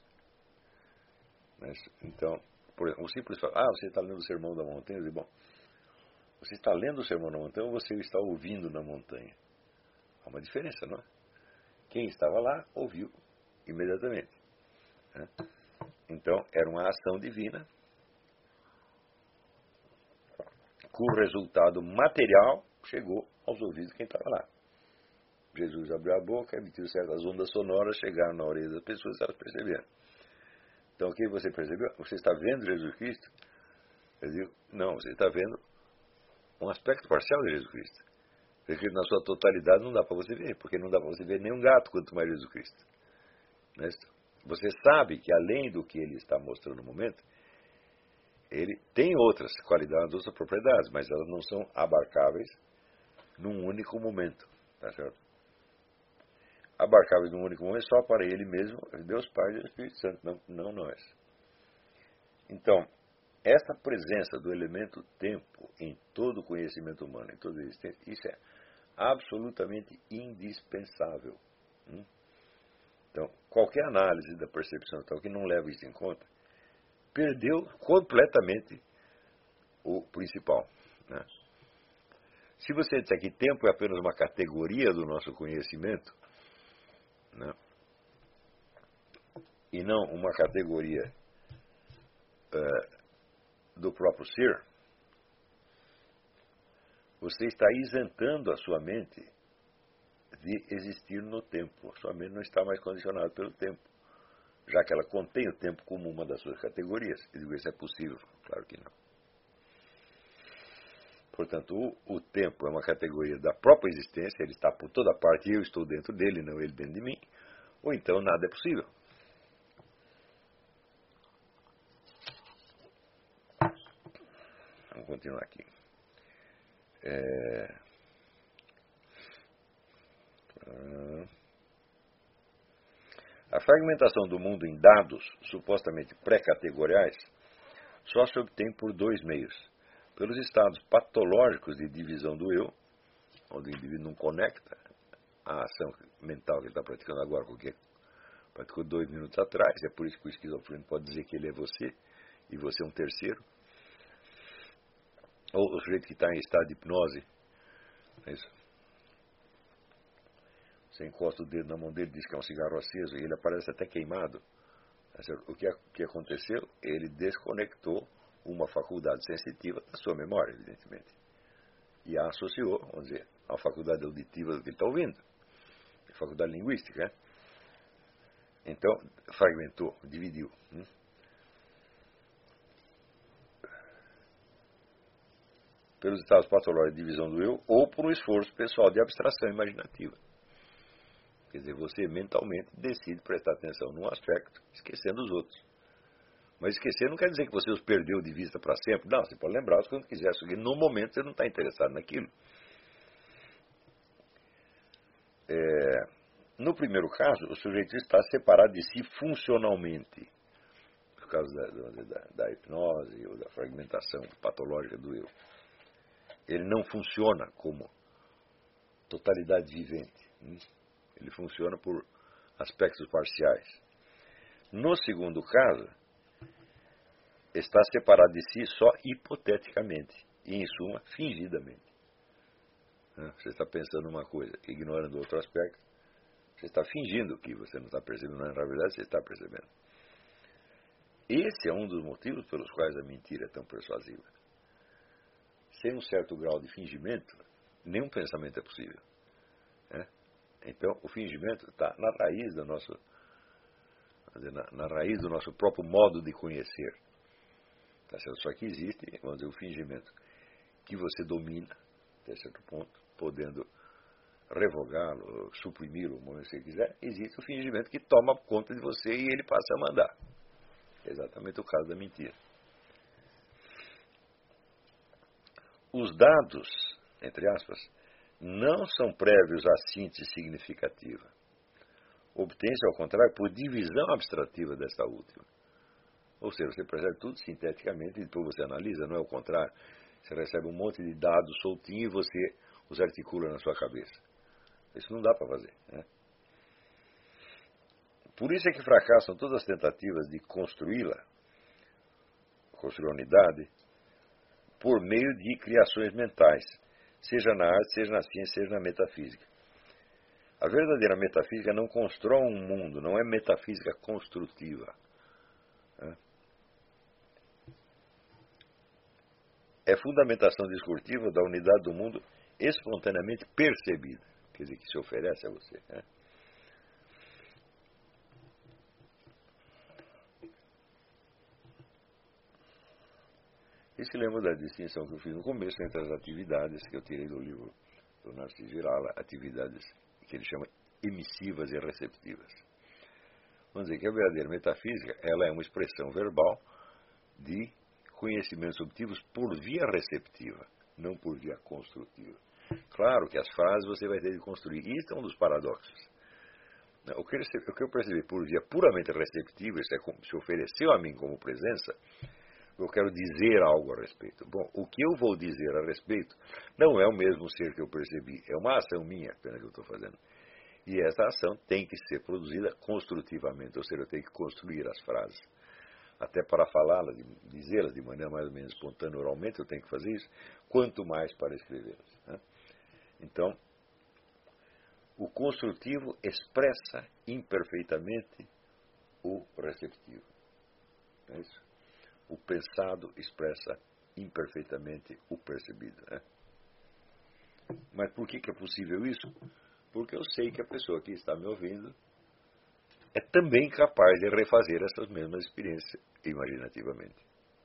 Então, por exemplo, o simples fala, ah, você está lendo o Sermão da Montanha? Eu digo, bom, você está lendo o Sermão da Montanha ou você o está ouvindo na montanha? Há uma diferença, não é? Quem estava lá, ouviu imediatamente. Né? Então, era uma ação divina cujo resultado material chegou aos ouvidos de quem estava lá. Jesus abriu a boca, emitiu certas ondas sonoras, chegaram na orelha das pessoas e elas perceberam. Então, o que você percebeu? Você está vendo Jesus Cristo? Eu digo, não, você está vendo um aspecto parcial de Jesus Cristo. Porque na sua totalidade não dá para você ver, porque não dá para você ver nem um gato, quanto mais Jesus Cristo. Você sabe que além do que ele está mostrando no momento, ele tem outras qualidades, outras propriedades, mas elas não são abarcáveis num único momento. Tá certo? Abarcáveis num único momento só para ele mesmo, Deus Pai e o Espírito Santo, não, não nós. Então, essa presença do elemento tempo em todo o conhecimento humano, em toda a existência, isso é absolutamente indispensável. Hum? Então, qualquer análise da percepção tal que não leva isso em conta, perdeu completamente o principal. Né? Se você disser que tempo é apenas uma categoria do nosso conhecimento, né, e não uma categoria uh, do próprio ser, você está isentando a sua mente de existir no tempo. A sua mente não está mais condicionada pelo tempo, já que ela contém o tempo como uma das suas categorias. Eu digo, isso é possível? Claro que não. Portanto, o, o tempo é uma categoria da própria existência, ele está por toda parte e eu estou dentro dele, não ele dentro de mim, ou então nada é possível. Vamos continuar aqui. É... A fragmentação do mundo em dados supostamente pré-categoriais só se obtém por dois meios. Pelos estados patológicos de divisão do eu, onde o indivíduo não conecta a ação mental que ele está praticando agora com o que praticou dois minutos atrás. É por isso que o esquizofrênico pode dizer que ele é você e você é um terceiro. Ou o sujeito que está em estado de hipnose. É isso. Você encosta o dedo na mão dele, diz que é um cigarro aceso e ele aparece até queimado. O que, o que aconteceu? Ele desconectou uma faculdade sensitiva da sua memória, evidentemente. E a associou, vamos dizer, à faculdade auditiva do que ele está ouvindo. A faculdade linguística. Né? Então, fragmentou, dividiu. Hum? Pelos estados patológicos de divisão do eu, ou por um esforço pessoal de abstração imaginativa. Quer dizer, você mentalmente decide prestar atenção num aspecto, esquecendo os outros. Mas esquecer não quer dizer que você os perdeu de vista para sempre. Não, você pode lembrar-os quando quiser. Só que no momento você não está interessado naquilo. É, no primeiro caso, o sujeito está separado de si funcionalmente. Por causa da, da, da hipnose ou da fragmentação patológica do eu. Ele não funciona como totalidade vivente. Ele funciona por aspectos parciais. No segundo caso, está separado de si só hipoteticamente e, em suma, fingidamente. Você está pensando uma coisa, ignorando outro aspecto. Você está fingindo que você não está percebendo, mas na verdade você está percebendo. Esse é um dos motivos pelos quais a mentira é tão persuasiva. Sem um certo grau de fingimento, nenhum pensamento é possível. Né? Então, o fingimento está na raiz do nosso, na, na raiz do nosso próprio modo de conhecer. Tá certo? Só que existe, vamos dizer, o fingimento que você domina, até certo ponto, podendo revogá-lo, suprimi-lo, como você quiser. Existe o fingimento que toma conta de você e ele passa a mandar. É exatamente o caso da mentira. Os dados, entre aspas, não são prévios à síntese significativa. Obtém-se, ao contrário, por divisão abstrativa desta última. Ou seja, você percebe tudo sinteticamente e depois você analisa, não é o contrário. Você recebe um monte de dados soltinhos e você os articula na sua cabeça. Isso não dá para fazer. Né? Por isso é que fracassam todas as tentativas de construí-la, construir a unidade, por meio de criações mentais, seja na arte, seja na ciência, seja na metafísica. A verdadeira metafísica não constrói um mundo, não é metafísica construtiva. Né? É fundamentação discursiva da unidade do mundo espontaneamente percebida, quer dizer, que se oferece a você. Né? E se lembra da distinção que eu fiz no começo entre as atividades que eu tirei do livro do Narciso Girala, atividades que ele chama emissivas e receptivas. Vamos dizer que a verdadeira metafísica, ela é uma expressão verbal de conhecimentos obtidos por via receptiva, não por via construtiva. Claro que as frases você vai ter de construir. Isso é um dos paradoxos. O que eu percebi por via puramente receptiva, isso é como se ofereceu a mim como presença, eu quero dizer algo a respeito. Bom, o que eu vou dizer a respeito não é o mesmo ser que eu percebi, é uma ação minha apenas que eu estou fazendo. E essa ação tem que ser produzida construtivamente, ou seja, eu tenho que construir as frases. Até para falá-las, dizê-las de maneira mais ou menos espontânea oralmente, eu tenho que fazer isso, quanto mais para escrevê-las. Né? Então, o construtivo expressa imperfeitamente o receptivo. É isso? O pensado expressa imperfeitamente o percebido. Né? Mas por que, que é possível isso? Porque eu sei que a pessoa que está me ouvindo é também capaz de refazer essas mesmas experiências imaginativamente.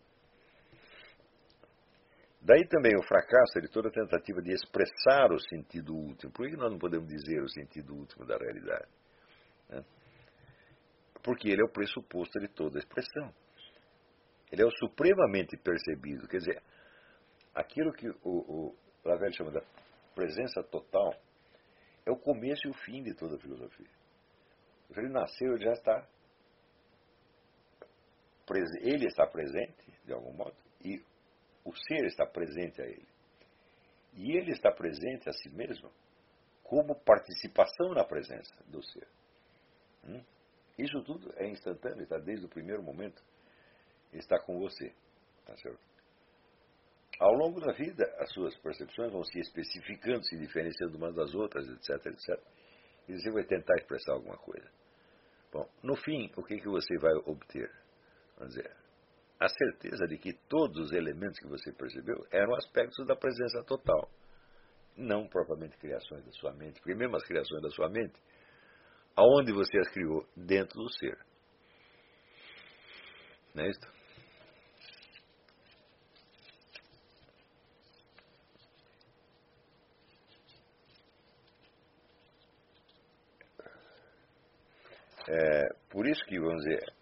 Daí também o fracasso de toda tentativa de expressar o sentido último. Por que nós não podemos dizer o sentido último da realidade? Né? Porque ele é o pressuposto de toda expressão. Ele é o supremamente percebido. Quer dizer, aquilo que o, o Lavelle chama da presença total é o começo e o fim de toda a filosofia. Quando ele nasceu, ele já está ele está presente, de algum modo, e o ser está presente a ele. E ele está presente a si mesmo como participação na presença do ser. Hum? Isso tudo é instantâneo, está desde o primeiro momento, está com você. Tá certo? Ao longo da vida, as suas percepções vão se especificando, se diferenciando umas das outras, etc, etcétera. E você vai tentar expressar alguma coisa. Bom, no fim, o que, que você vai obter? Vamos dizer, a certeza de que todos os elementos que você percebeu eram aspectos da presença total, não propriamente criações da sua mente, porque mesmo as criações da sua mente, aonde você as criou? Dentro do ser. Não é isso? É, por isso que, vamos dizer,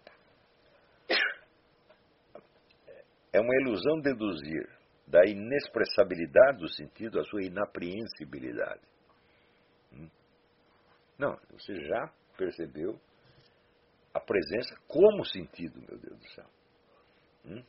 é uma ilusão deduzir da inexpressabilidade do sentido a sua inapreensibilidade. Hum? Não, você já percebeu a presença como sentido, meu Deus do céu. Hum?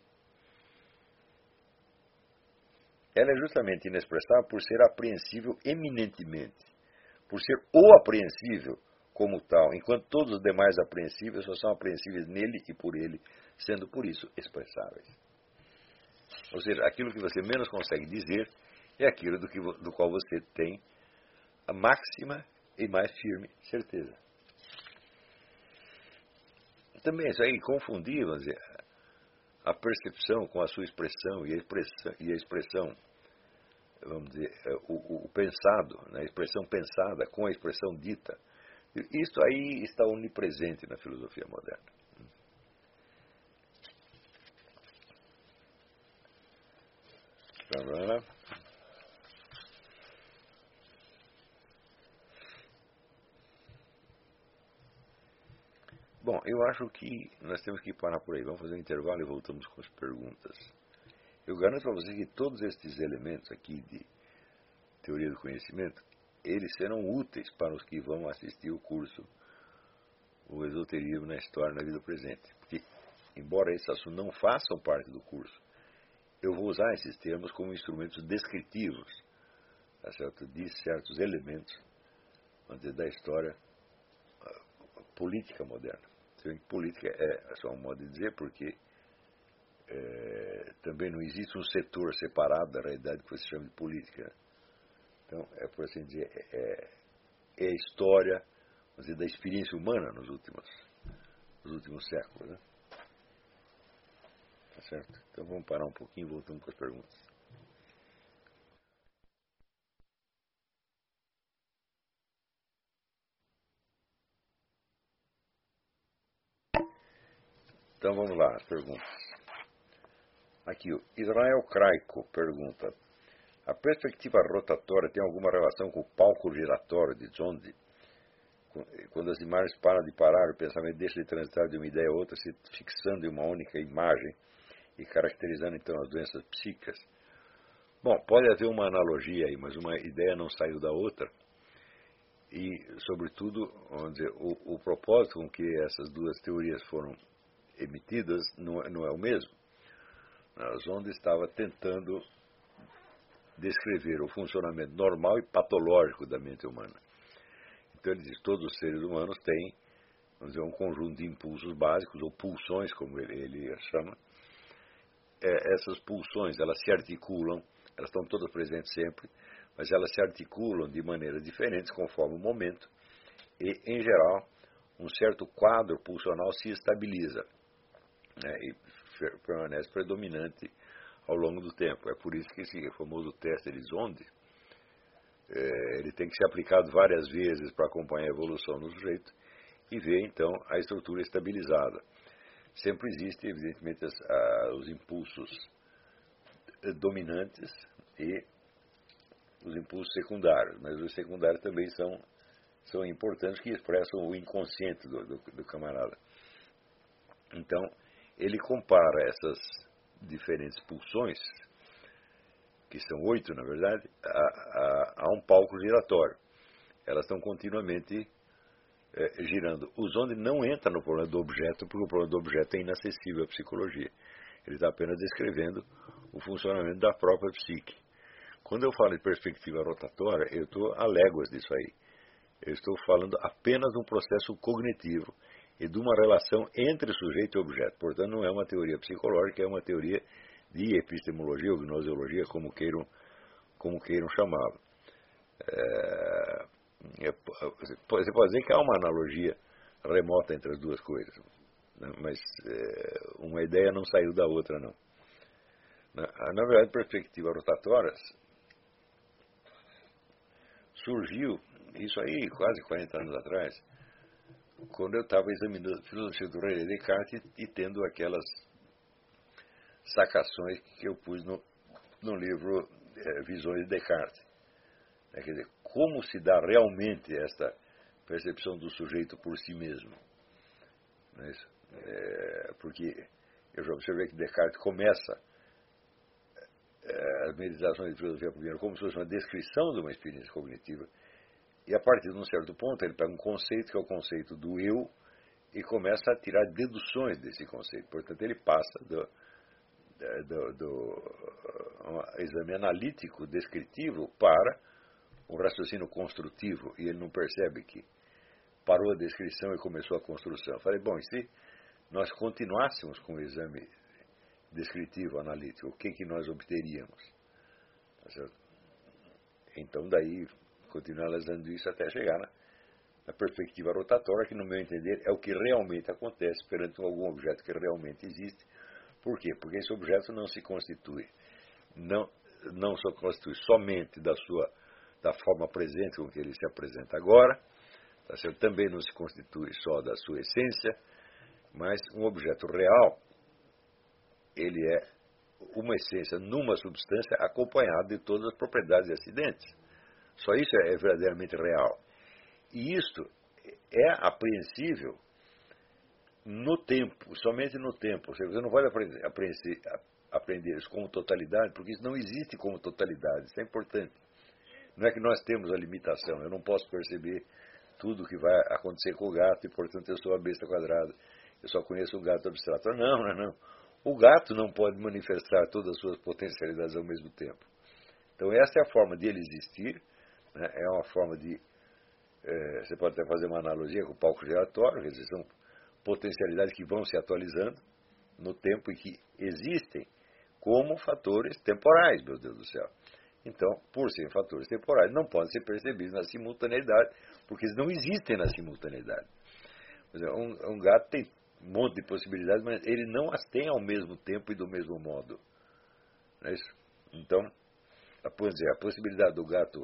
Ela é justamente inexpressável por ser apreensível eminentemente, por ser o apreensível como tal, enquanto todos os demais apreensíveis só são apreensíveis nele e por ele, sendo por isso expressáveis. Ou seja, aquilo que você menos consegue dizer é aquilo do, que, do qual você tem a máxima e mais firme certeza. Também isso aí confundir, vamos dizer, a percepção com a sua expressão e a expressão, e a expressão vamos dizer, o, o pensado, né, a expressão pensada com a expressão dita. Isso aí está onipresente na filosofia moderna. Bom, eu acho que nós temos que parar por aí. Vamos fazer um intervalo e voltamos com as perguntas. Eu garanto para você que todos estes elementos aqui de teoria do conhecimento, eles serão úteis para os que vão assistir o curso O Esoterismo na História na Vida Presente. Porque, embora esses assuntos não façam parte do curso, eu vou usar esses termos como instrumentos descritivos, tá certo? De certos elementos, vamos dizer, da história política moderna. Política é só um modo de dizer, porque é, também não existe um setor separado da realidade que você chama de política. Então, é por assim dizer, é, é a história, vamos dizer, da experiência humana nos últimos, nos últimos séculos. Né? Tá certo? Então vamos parar um pouquinho e voltamos com as perguntas. Então vamos lá, as perguntas. Aqui, o Israel Craico pergunta: a perspectiva rotatória tem alguma relação com o palco giratório de Zondi? Quando as imagens param de parar, o pensamento deixa de transitar de uma ideia a outra, se fixando em uma única imagem e caracterizando então as doenças psíquicas. Bom, pode haver uma analogia aí, mas uma ideia não saiu da outra. E, sobretudo, vamos dizer, o, o propósito com que essas duas teorias foram emitidas não, não é o mesmo. A Zondi estava tentando descrever o funcionamento normal e patológico da mente humana. Então ele diz que todos os seres humanos têm, vamos dizer, um conjunto de impulsos básicos, ou pulsões, como ele, ele chama. É, essas pulsões, elas se articulam, elas estão todas presentes sempre, mas elas se articulam de maneiras diferentes conforme o momento, e, em geral, um certo quadro pulsional se estabiliza, né, e permanece predominante ao longo do tempo. É por isso que esse famoso teste de Zonde, é, ele tem que ser aplicado várias vezes para acompanhar a evolução do sujeito e ver, então, a estrutura estabilizada. Sempre existem, evidentemente, as, a, os impulsos dominantes e os impulsos secundários, mas os secundários também são, são importantes, que expressam o inconsciente do, do, do camarada. Então, ele compara essas diferentes pulsões, que são oito, na verdade, a, a, a um palco giratório. Elas estão continuamente é, girando. O Zonde não entra no problema do objeto, porque o problema do objeto é inacessível à psicologia. Ele está apenas descrevendo o funcionamento da própria psique. Quando eu falo de perspectiva rotatória, eu estou a léguas disso aí. Eu estou falando apenas de um processo cognitivo e de uma relação entre sujeito e objeto. Portanto, não é uma teoria psicológica, é uma teoria de epistemologia ou gnoseologia, como queiram, como queiram chamá-la. É, é, você pode dizer que há uma analogia remota entre as duas coisas, né? Mas é, uma ideia não saiu da outra, não. Na, na verdade, perspectiva rotatória surgiu, isso aí quase quarenta anos atrás, quando eu estava examinando a filosofia do René Descartes e, e tendo aquelas sacações que eu pus no, no livro é, Visões de Descartes. É, quer dizer, como se dá realmente esta percepção do sujeito por si mesmo. Não é isso? É, porque eu já observei que Descartes começa é, as meditações de filosofia primeiro como se fosse uma descrição de uma experiência cognitiva, e a partir de um certo ponto ele pega um conceito que é o conceito do eu e começa a tirar deduções desse conceito. Portanto, ele passa do, do, do um exame analítico descritivo para um raciocínio construtivo, e ele não percebe que parou a descrição e começou a construção. Eu falei, bom, e se nós continuássemos com o exame descritivo, analítico, o que que nós obteríamos? Tá certo? Então, daí, continuar analisando isso até chegar na, na perspectiva rotatória, que, no meu entender, é o que realmente acontece perante algum objeto que realmente existe. Por quê? Porque esse objeto não se constitui, não, não se constitui somente da sua da forma presente com que ele se apresenta agora, tá certo? Também não se constitui só da sua essência, mas um objeto real, ele é uma essência numa substância acompanhada de todas as propriedades e acidentes. Só isso é verdadeiramente real. E isto é apreensível no tempo, somente no tempo. Ou seja, você não pode aprender, aprender, aprender isso como totalidade, porque isso não existe como totalidade. Isso é importante. Não é que nós temos a limitação. Eu não posso perceber tudo o que vai acontecer com o gato e, portanto, eu sou a besta quadrada. Eu só conheço o gato abstrato. Não, não, não. O gato não pode manifestar todas as suas potencialidades ao mesmo tempo. Então, essa é a forma de ele existir, né? É uma forma de... É, você pode até fazer uma analogia com o palco giratório, quer dizer, são potencialidades que vão se atualizando no tempo e que existem como fatores temporais, meu Deus do céu. Então, por serem fatores temporais, não podem ser percebidos na simultaneidade, porque eles não existem na simultaneidade. Por exemplo, um, um gato tem um monte de possibilidades, mas ele não as tem ao mesmo tempo e do mesmo modo. Não é isso? Então, a, dizer, a possibilidade do gato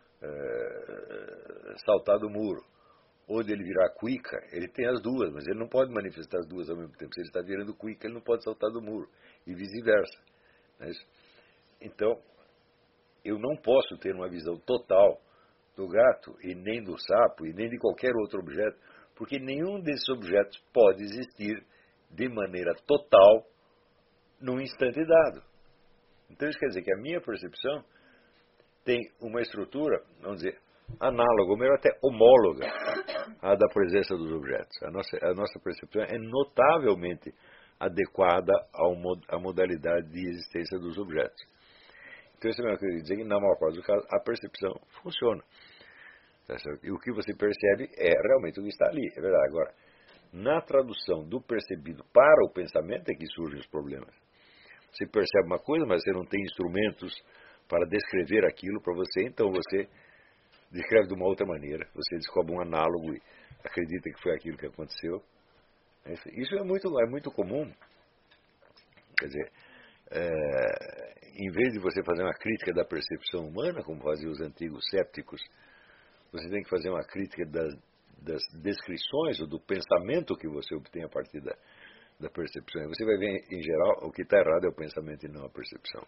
é, saltar do muro, ou de ele virar cuica, ele tem as duas, mas ele não pode manifestar as duas ao mesmo tempo. Se ele está virando cuica, ele não pode saltar do muro, e vice-versa. Não é isso? Então, eu não posso ter uma visão total do gato, e nem do sapo, e nem de qualquer outro objeto, porque nenhum desses objetos pode existir de maneira total num instante dado. Então isso quer dizer que a minha percepção tem uma estrutura, vamos dizer, análoga, ou melhor até homóloga à da presença dos objetos. A nossa, a nossa percepção é notavelmente adequada ao, à modalidade de existência dos objetos. Então isso é mesmo que eu queria dizer que, na maior parte dos casos, a percepção funciona. Tá certo? E o que você percebe é realmente o que está ali, é verdade. Agora, na tradução do percebido para o pensamento é que surgem os problemas. Você percebe uma coisa, mas você não tem instrumentos para descrever aquilo para você, então você descreve de uma outra maneira, você descobre um análogo e acredita que foi aquilo que aconteceu. Isso é muito, é muito comum Quer dizer, é, em vez de você fazer uma crítica da percepção humana, como faziam os antigos cépticos, você tem que fazer uma crítica das, das descrições ou do pensamento que você obtém a partir da, da percepção. E você vai ver, em geral, o que está errado é o pensamento e não a percepção.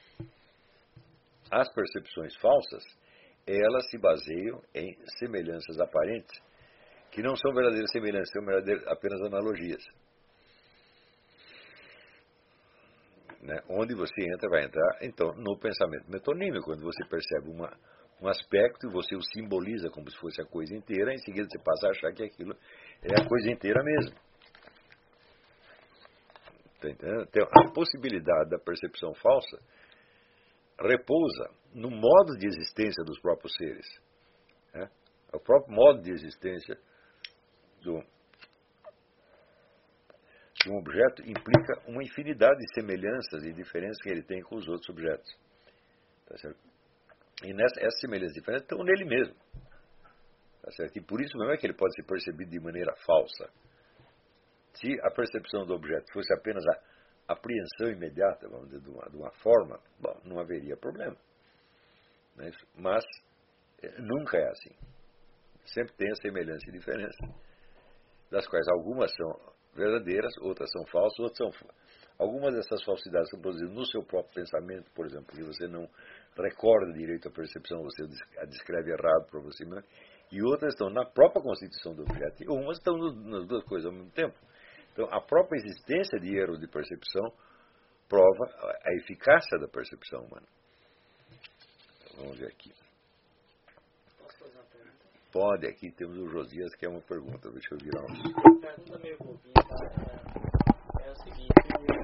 As percepções falsas, elas se baseiam em semelhanças aparentes, que não são verdadeiras semelhanças, são verdadeiras apenas analogias. Né? Onde você entra, vai entrar, então, no pensamento metonímico, quando você percebe uma, um aspecto e você o simboliza como se fosse a coisa inteira, em seguida você passa a achar que aquilo é a coisa inteira mesmo. Tá entendendo? Então, a possibilidade da percepção falsa repousa no modo de existência dos próprios seres. Né? O próprio modo de existência do, de um objeto implica uma infinidade de semelhanças e diferenças que ele tem com os outros objetos. Tá certo? E nessa, essas semelhanças e diferenças estão nele mesmo. Tá certo? E por isso mesmo é que ele pode ser percebido de maneira falsa. Se a percepção do objeto fosse apenas a apreensão imediata, vamos dizer, de uma, de uma forma, bom, não haveria problema. Não é isso? Mas nunca é assim. Sempre tem a semelhança e diferença, das quais algumas são verdadeiras, outras são falsas, outras são... Algumas dessas falsidades são produzidas no seu próprio pensamento, por exemplo, porque você não recorda direito a percepção, você a descreve errado para você mesmo, e outras estão na própria constituição do objeto, e umas estão no, nas duas coisas ao mesmo tempo. Então, a própria existência de erros de percepção prova a eficácia da percepção humana. Então, vamos ver aqui. Posso fazer uma pergunta? Pode, aqui temos o Josias, que é uma pergunta. Deixa eu virar um... A pergunta meio bobinha, tá? É, é o seguinte,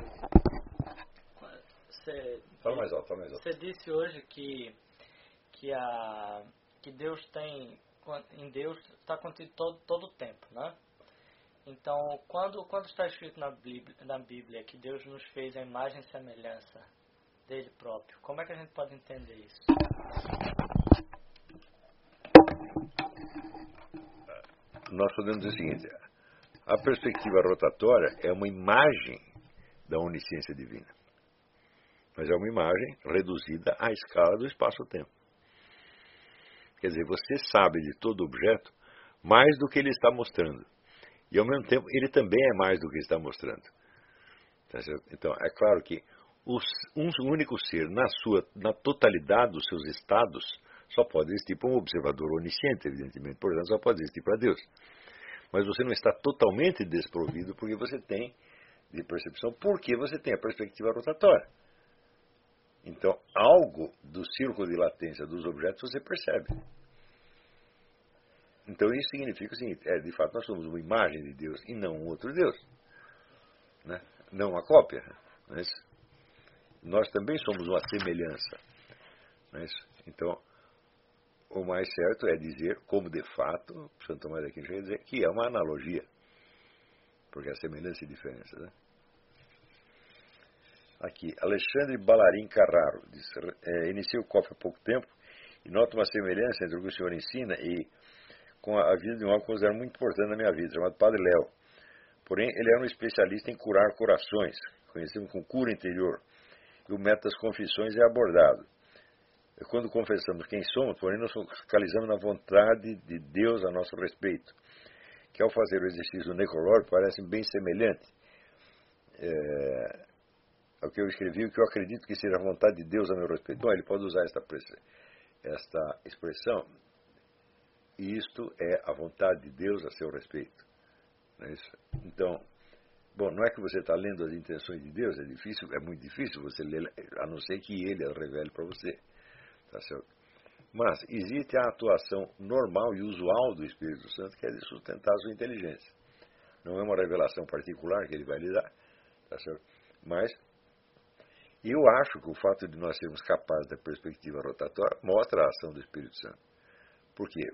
você, Fala mais alto, fala mais alto. Você disse hoje que, que, a, que Deus tem, em Deus está contido todo, todo o tempo, né? Então, quando, quando está escrito na Bíblia, na Bíblia que Deus nos fez a imagem e semelhança dele próprio, como é que a gente pode entender isso? Nós podemos dizer o seguinte: a perspectiva rotatória é uma imagem da onisciência divina, mas é uma imagem reduzida à escala do espaço-tempo. Quer dizer, você sabe de todo objeto mais do que ele está mostrando. E, ao mesmo tempo, ele também é mais do que está mostrando. Então, é claro que os, um único ser, na, sua, na totalidade dos seus estados, só pode existir para um observador onisciente, evidentemente. Portanto, só pode existir para Deus. Mas você não está totalmente desprovido porque você tem de percepção, porque você tem a perspectiva rotatória. Então, algo do círculo de latência dos objetos você percebe. Então isso significa o seguinte: é, de fato nós somos uma imagem de Deus e não um outro Deus, né? Não uma cópia, não é isso? Nós também somos uma semelhança, não é isso? Então o mais certo é dizer, como de fato Santo Tomás de Aquino quer dizer, que é uma analogia, porque é semelhança e diferença, né? Aqui, Alexandre Ballarin Carraro diz, é, iniciei o C O F há pouco tempo e noto uma semelhança entre o que o senhor ensina e com a vida de um homem que eu considero muito importante na minha vida, chamado Padre Léo. Porém, ele era um especialista em curar corações, conhecido como cura interior, e o método das confissões é abordado. Quando confessamos quem somos, porém, nós focalizamos na vontade de Deus a nosso respeito, que ao fazer o exercício do necrológio parece bem semelhante é, ao que eu escrevi, o que eu acredito que seja a vontade de Deus a meu respeito. Bom, ele pode usar esta, esta expressão. E isto é a vontade de Deus a seu respeito. Não é isso? Então, bom, não é que você está lendo as intenções de Deus, é difícil, é muito difícil você ler, a não ser que Ele as revele para você. Tá certo? Mas existe a atuação normal e usual do Espírito Santo, que é de sustentar a sua inteligência. Não é uma revelação particular que Ele vai lhe dar. Tá certo? Mas eu acho que o fato de nós sermos capazes da perspectiva rotatória mostra a ação do Espírito Santo. Por quê?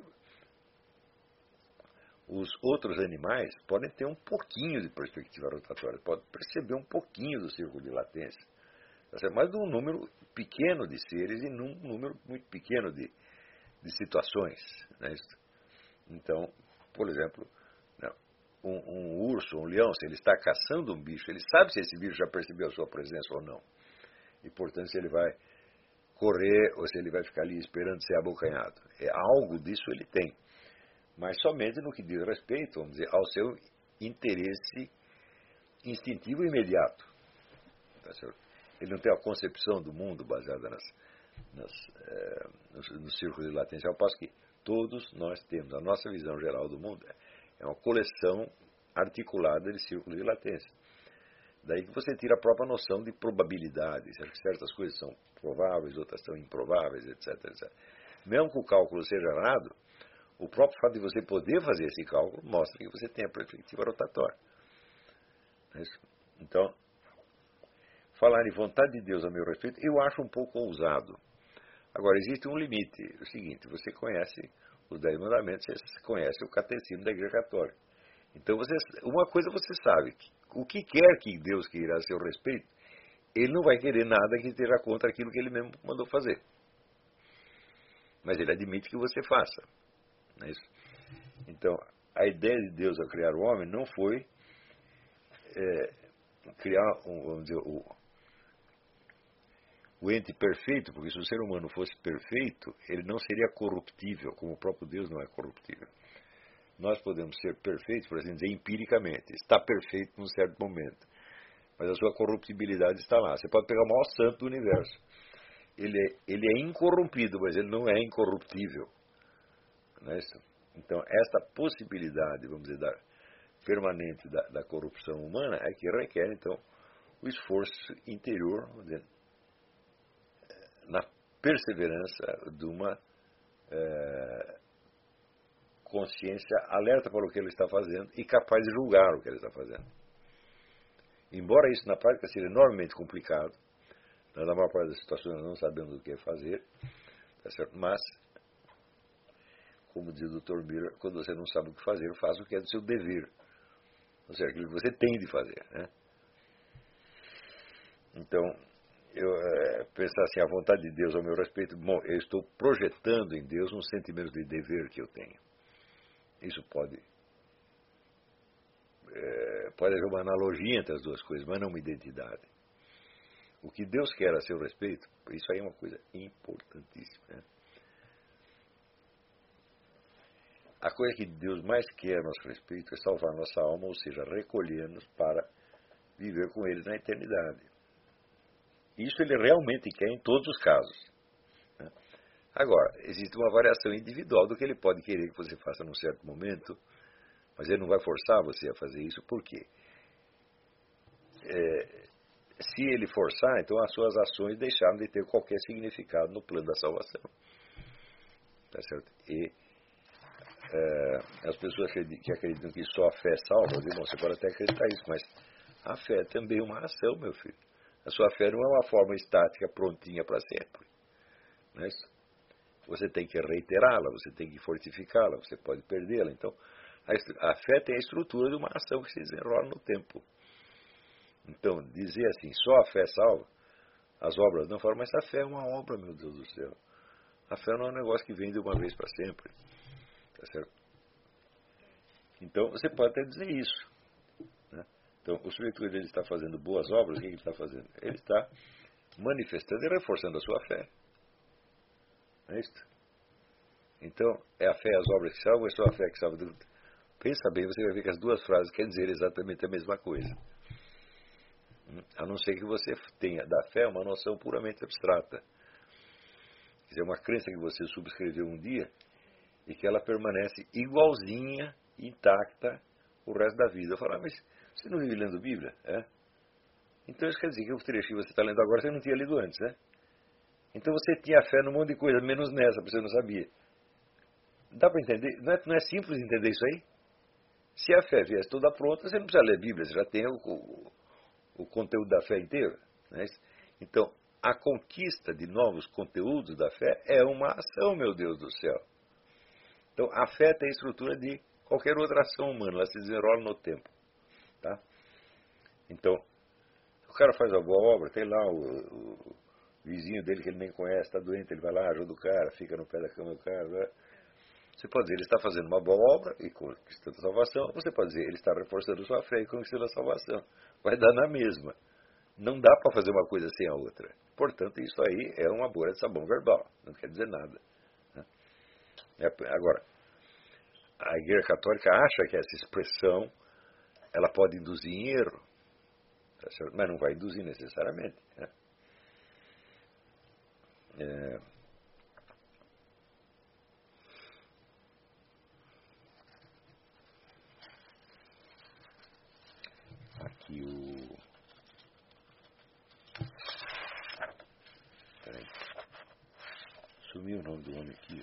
Os outros animais podem ter um pouquinho de perspectiva rotatória, podem perceber um pouquinho do círculo de latência, mas de um número pequeno de seres e num número muito pequeno de, de situações. Né? Então, por exemplo, não, um, um urso, um leão, se ele está caçando um bicho, ele sabe se esse bicho já percebeu a sua presença ou não. E, portanto, se ele vai correr ou se ele vai ficar ali esperando ser abocanhado. É, algo disso ele tem. Mas somente no que diz respeito, vamos dizer, ao seu interesse instintivo imediato. Tá certo? Ele não tem a concepção do mundo baseada nas, nas, é, nos, nos círculos de latência. Ao passo que todos nós temos. A nossa visão geral do mundo é uma coleção articulada de círculos de latência. Daí que você tira a própria noção de probabilidade. Certas coisas são prováveis, outras são improváveis, etc, etcétera. Mesmo que o cálculo seja errado, o próprio fato de você poder fazer esse cálculo mostra que você tem a perspectiva rotatória. Então, falar em vontade de Deus a meu respeito, eu acho um pouco ousado. Agora, existe um limite. É o seguinte, você conhece os Dez Mandamentos, você conhece o Catecismo da Igreja Católica. Então, você, uma coisa você sabe, que o que quer que Deus queira a seu respeito, ele não vai querer nada que esteja contra aquilo que ele mesmo mandou fazer. Mas ele admite que você faça. Não é isso? Então, a ideia de Deus ao criar o homem não foi é, criar, um, vamos dizer, o, o ente perfeito, porque se o ser humano fosse perfeito, ele não seria corruptível, como o próprio Deus não é corruptível. Nós podemos ser perfeitos, por assim dizer, empiricamente. Está perfeito num certo momento. Mas a sua corruptibilidade está lá. Você pode pegar o maior santo do universo. Ele é, ele é incorrompido, mas ele não é incorruptível. Não é isso? Então, esta possibilidade, vamos dizer, da, permanente da, da corrupção humana é que requer, então, o esforço interior, vamos dizer, na perseverança de uma é, consciência alerta para o que ele está fazendo e capaz de julgar o que ele está fazendo. Embora isso na prática seja enormemente complicado, na maior parte das situações nós não sabemos o que fazer, tá certo? Mas, como diz o doutor Miller, quando você não sabe o que fazer, faça o que é do seu dever. Ou seja, aquilo que você tem de fazer. Né? Então, eu é, pensar assim, a vontade de Deus ao meu respeito, bom, eu estou projetando em Deus um sentimento de dever que eu tenho. Isso pode, é, pode haver uma analogia entre as duas coisas, mas não uma identidade. O que Deus quer a seu respeito, isso aí é uma coisa importantíssima. Né? A coisa que Deus mais quer a nosso respeito é salvar nossa alma, ou seja, recolher-nos para viver com Ele na eternidade. Isso Ele realmente quer em todos os casos. Né? Agora, existe uma variação individual do que Ele pode querer que você faça num certo momento, mas Ele não vai forçar você a fazer isso, por quê? É, se Ele forçar, então as suas ações deixaram de ter qualquer significado no plano da salvação. Tá certo? E É, as pessoas que acreditam que só a fé salva, dizem, bom, você pode até acreditar isso, mas a fé é também uma ação, meu filho. A sua fé não é uma forma estática, prontinha para sempre. Não é isso? Você tem que reiterá-la, você tem que fortificá-la, você pode perdê-la. Então, a, a fé tem a estrutura de uma ação que se desenrola no tempo. Então, dizer assim, só a fé salva, as obras não falam, mas a fé é uma obra, meu Deus do céu. A fé não é um negócio que vem de uma vez para sempre. Tá certo? Então, você pode até dizer isso. Né? Então, o sujeito ele está fazendo boas obras, o que ele está fazendo? Ele está manifestando e reforçando a sua fé. Não é isso? Então, é a fé e as obras que salvam, ou é só a fé que salva? Pensa bem, você vai ver que as duas frases querem dizer exatamente a mesma coisa. A não ser que você tenha da fé uma noção puramente abstrata. Quer dizer, uma crença que você subscreveu um dia e que ela permanece igualzinha, intacta, o resto da vida. Eu falo, ah, mas você não vive lendo Bíblia? É? Então isso quer dizer que o trecho que você está lendo agora você não tinha lido antes, né? Então você tinha fé num monte de coisa, menos nessa, porque você não sabia. Dá para entender? Não é, não é simples entender isso aí? Se a fé viesse toda pronta, você não precisa ler Bíblia, você já tem o, o, o conteúdo da fé inteiro. Né? Então, a conquista de novos conteúdos da fé é uma ação, meu Deus do céu. Então, a fé tem a estrutura de qualquer outra ação humana, ela se desenrola no tempo. Tá? Então, o cara faz uma boa obra, tem lá o, o vizinho dele que ele nem conhece, está doente, ele vai lá, ajuda o cara, fica no pé da cama do cara. Né? Você pode dizer, ele está fazendo uma boa obra e conquistando a salvação. Você pode dizer, ele está reforçando sua fé e conquistando a salvação. Vai dar na mesma. Não dá para fazer uma coisa sem a outra. Portanto, isso aí é uma bolha de sabão verbal. Não quer dizer nada. Agora, a Igreja Católica acha que essa expressão ela pode induzir em erro. Tá certo? Mas não vai induzir necessariamente. Né? É... Aqui o... Peraí. Sumiu o nome do homem aqui.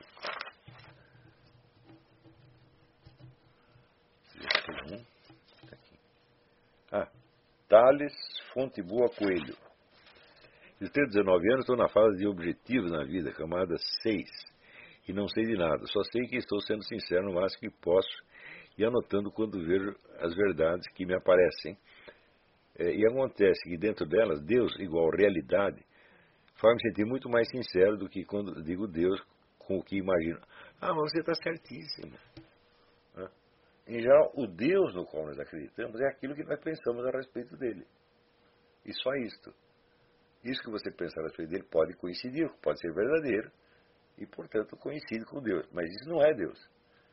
Hum? Tá aqui. Ah, Thales Fonte Boa Coelho. Eu tenho dezenove anos, estou na fase de objetivos na vida, camada seis. E não sei de nada. Só sei que estou sendo sincero no máximo que posso e anotando quando vejo as verdades que me aparecem. É, e acontece que dentro delas, Deus, igual realidade, faz-me sentir muito mais sincero do que quando digo Deus com o que imagino. Ah, mas você está certíssimo. Ah. Em geral, o Deus no qual nós acreditamos é aquilo que nós pensamos a respeito dele. E só isto. Isso que você pensa a respeito dele pode coincidir, pode ser verdadeiro, e, portanto, coincide com Deus. Mas isso não é Deus.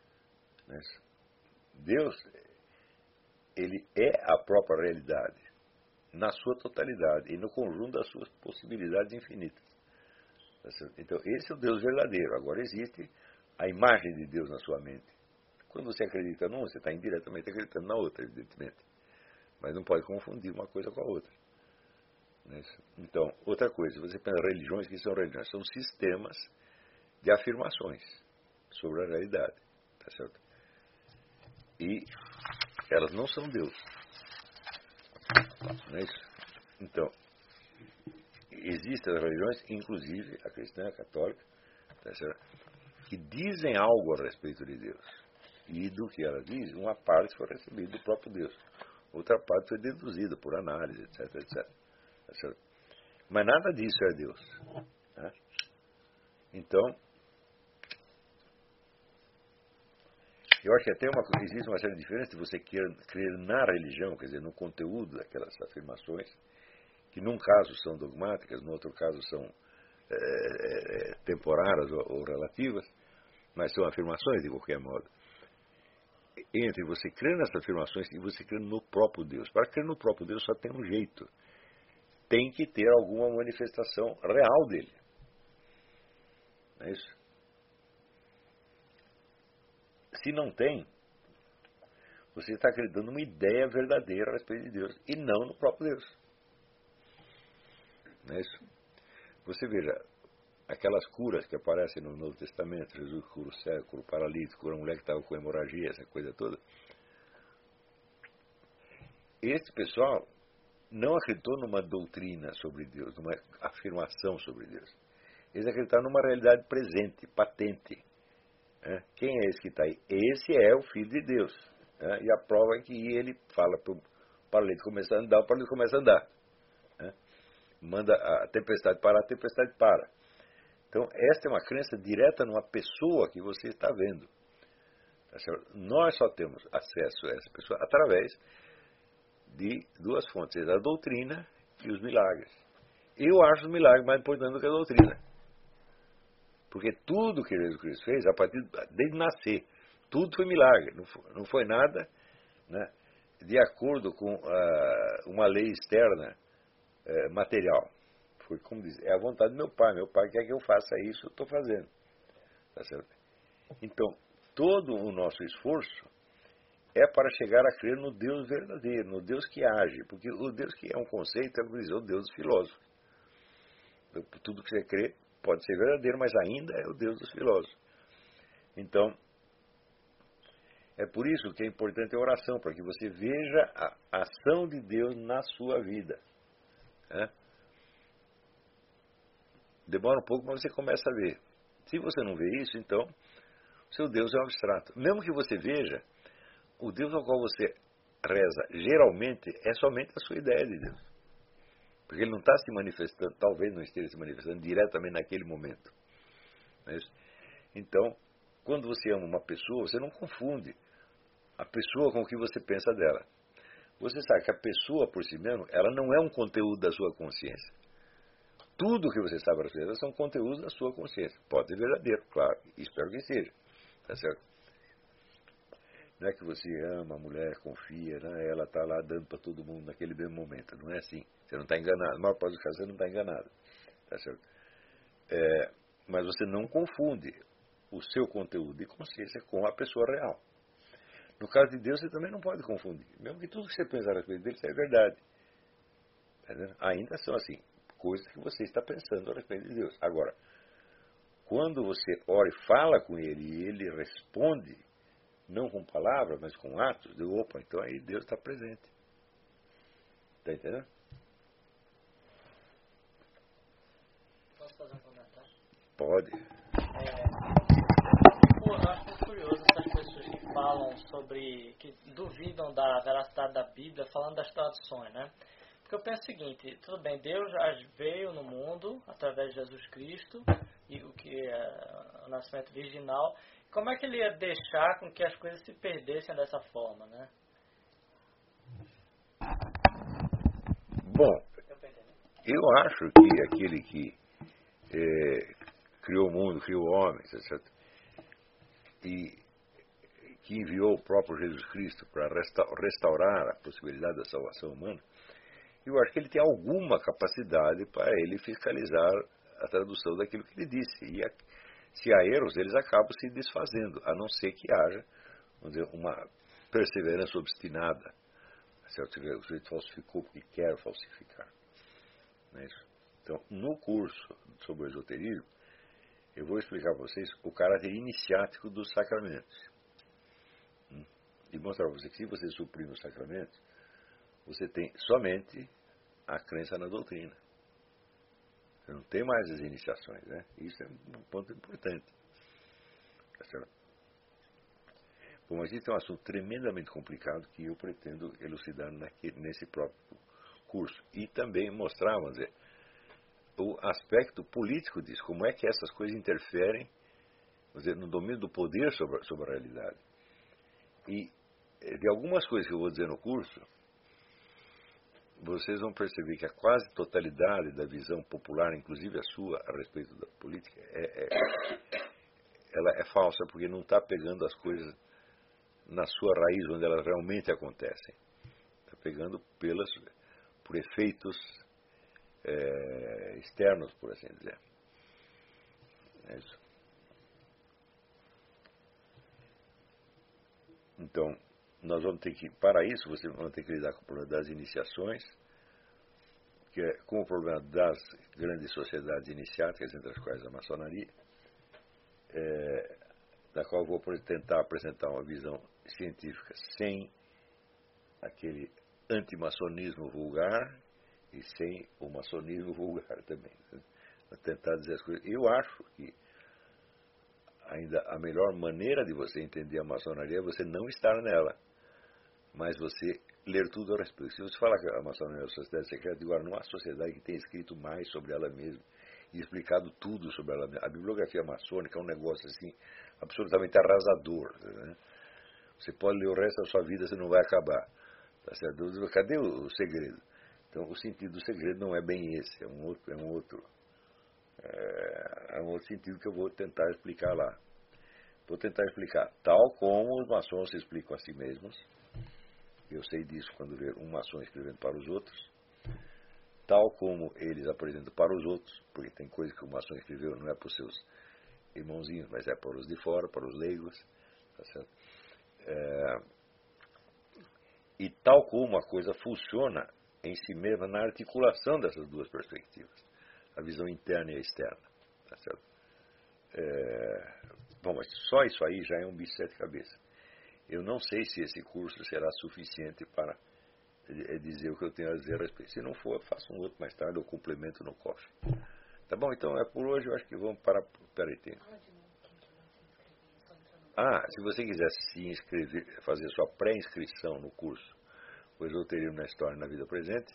Deus, ele é a própria realidade, na sua totalidade, e no conjunto das suas possibilidades infinitas. Então, esse é o Deus verdadeiro. Agora, existe a imagem de Deus na sua mente. Quando você acredita num, você está indiretamente acreditando na outra, evidentemente. Mas não pode confundir uma coisa com a outra. Então, outra coisa, você pensa em religiões, que são religiões? São sistemas de afirmações sobre a realidade. Tá certo? E elas não são Deus. Não é isso? Então, existem as religiões, inclusive a cristã, a católica, tá certo? Que dizem algo a respeito de Deus. E do que ela diz, uma parte foi recebida do próprio Deus. Outra parte foi deduzida por análise, etc, etcétera. Tá certo? Mas nada disso é Deus. Tá? Então, eu acho que até uma, existe uma série de diferenças de você crer, crer na religião, quer dizer, no conteúdo daquelas afirmações, que num caso são dogmáticas, no outro caso são é, temporárias ou, ou relativas, mas são afirmações de qualquer modo. Entre você crer nessas afirmações e você crer no próprio Deus. Para crer no próprio Deus só tem um jeito. Tem que ter alguma manifestação real dele. Não é isso? Se não tem, você está acreditando numa ideia verdadeira a respeito de Deus e não no próprio Deus. Não é isso? Você veja, aquelas curas que aparecem no Novo Testamento, Jesus cura o cego, cura o paralítico, cura a mulher que estava com hemorragia, essa coisa toda. Esse pessoal não acreditou numa doutrina sobre Deus, numa afirmação sobre Deus. Eles acreditaram numa realidade presente, patente. É? Quem é esse que está aí? Esse é o Filho de Deus. É? E a prova é que ele fala para o paralítico começar a andar, o paralítico começa a andar. É? Manda a tempestade parar, a tempestade para. Então, esta é uma crença direta numa pessoa que você está vendo. Tá certo? Nós só temos acesso a essa pessoa através de duas fontes, a doutrina e os milagres. Eu acho os milagres mais importantes do que a doutrina. Porque tudo que Jesus Cristo fez, a partir desde nascer, tudo foi milagre. Não foi, não foi nada, né, de acordo com uh, uma lei externa uh, material. Foi como diz, é a vontade do meu pai. Meu pai quer que eu faça isso, eu estou fazendo. Tá certo? Então, todo o nosso esforço é para chegar a crer no Deus verdadeiro, no Deus que age. Porque o Deus que é um conceito, é o Deus dos filósofos. Tudo que você crê pode ser verdadeiro, mas ainda é o Deus dos filósofos. Então, é por isso que é importante a oração, para que você veja a ação de Deus na sua vida. É? Demora um pouco, mas você começa a ver. Se você não vê isso, então, seu Deus é um abstrato. Mesmo que você veja, o Deus ao qual você reza, geralmente, é somente a sua ideia de Deus. Porque ele não está se manifestando, talvez não esteja se manifestando diretamente naquele momento. Não é isso? Então, quando você ama uma pessoa, você não confunde a pessoa com o que você pensa dela. Você sabe que a pessoa por si mesma, ela não é um conteúdo da sua consciência. Tudo que você sabe a respeito dela são conteúdos da sua consciência. Pode ser verdadeiro, claro, espero que seja. Tá certo? Não é que você ama a mulher, confia, né? Ela está lá dando para todo mundo naquele mesmo momento. Não é assim. Você não está enganado. Na maior parte dos casos você não está enganado. Tá certo? É, mas você não confunde o seu conteúdo de consciência com a pessoa real. No caso de Deus, você também não pode confundir. Mesmo que tudo que você pensar a respeito dele seja verdade. Tá vendo? Ainda são assim, coisas que você está pensando a respeito de Deus. Agora, quando você ora e fala com ele e ele responde, não com palavras, mas com atos, de opa, então aí Deus está presente. Está entendendo? Posso fazer um comentário? Pode. É, eu acho muito curioso essas pessoas que falam sobre, que duvidam da veracidade da Bíblia, falando das traduções, né? Porque eu penso o seguinte, tudo bem, Deus veio no mundo através de Jesus Cristo, e o que é o nascimento virginal. Como é que ele ia deixar com que as coisas se perdessem dessa forma, né? Bom, eu acho que aquele que é, criou o mundo, criou o homem, etcétera, e que enviou o próprio Jesus Cristo para restaurar a possibilidade da salvação humana, eu acho que ele tem alguma capacidade para ele fiscalizar a tradução daquilo que ele disse. E a, se há erros, eles acabam se desfazendo, a não ser que haja, vamos dizer, uma perseverança obstinada. Certo? O sujeito falsificou porque quer falsificar. Não é isso? Então, no curso sobre o esoterismo, eu vou explicar para vocês o caráter iniciático dos sacramentos. E mostrar para vocês que se você suprime os sacramentos, você tem somente a crença na doutrina. Você não tem mais as iniciações, né? Isso é um ponto importante. Tá certo? Bom, mas isso é um assunto tremendamente complicado que eu pretendo elucidar naquele, nesse próprio curso. E também mostrar, vamos dizer, o aspecto político disso, como é que essas coisas interferem, vamos dizer, no domínio do poder sobre, sobre a realidade. E de algumas coisas que eu vou dizer no curso, vocês vão perceber que a quase totalidade da visão popular, inclusive a sua, a respeito da política, é, é, ela é falsa, porque não está pegando as coisas na sua raiz, onde elas realmente acontecem. Está pegando pelas, por efeitos é, externos, por assim dizer. É isso. Então, nós vamos ter que, para isso, vocês vão ter que lidar com o problema das iniciações, que é com o problema das grandes sociedades iniciáticas, entre as quais a maçonaria, é, da qual eu vou tentar apresentar uma visão científica sem aquele antimaçonismo vulgar e sem o maçonismo vulgar também. Né? Vou tentar dizer as coisas. Eu acho que ainda a melhor maneira de você entender a maçonaria é você não estar nela, mas você ler tudo a respeito. Se você falar que a maçonaria é uma sociedade secreta, agora não há sociedade que tenha escrito mais sobre ela mesma e explicado tudo sobre ela mesma. A bibliografia maçônica é um negócio assim absolutamente arrasador. Né? Você pode ler o resto da sua vida, você não vai acabar. Tá certo? Cadê o segredo? Então, o sentido do segredo não é bem esse, é um outro, é um outro, é, é um outro sentido que eu vou tentar explicar lá. Vou tentar explicar, tal como os maçons se explicam a si mesmos. Eu sei disso quando ver um maçom escrevendo para os outros, tal como eles apresentam para os outros, porque tem coisa que o maçom escreveu não é para os seus irmãozinhos, mas é para os de fora, para os leigos, tá certo? É, e tal como a coisa funciona em si mesma na articulação dessas duas perspectivas, a visão interna e a externa, tá certo? É, bom, mas só isso aí já é um bicho de sete cabeças. Eu não sei se esse curso será suficiente para dizer o que eu tenho a dizer a respeito. Se não for, eu faço um outro mais tarde, ou complemento no coffee. Tá bom? Então é por hoje, eu acho que vamos parar. Peraí, tem. Ah, se você quiser se inscrever, fazer sua pré-inscrição no curso O Esoterismo na História e na Vida Presente,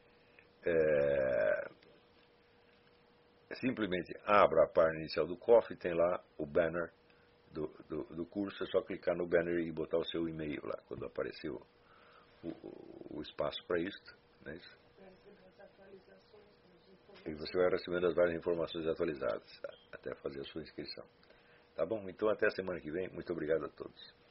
é, simplesmente abra a página inicial do coffee, tem lá o banner do, do, do curso, é só clicar no banner e botar o seu e-mail lá, quando aparecer o, o, o espaço para isso. Não é isso? E você vai recebendo as várias informações atualizadas até fazer a sua inscrição. Tá bom? Então até a semana que vem. Muito obrigado a todos.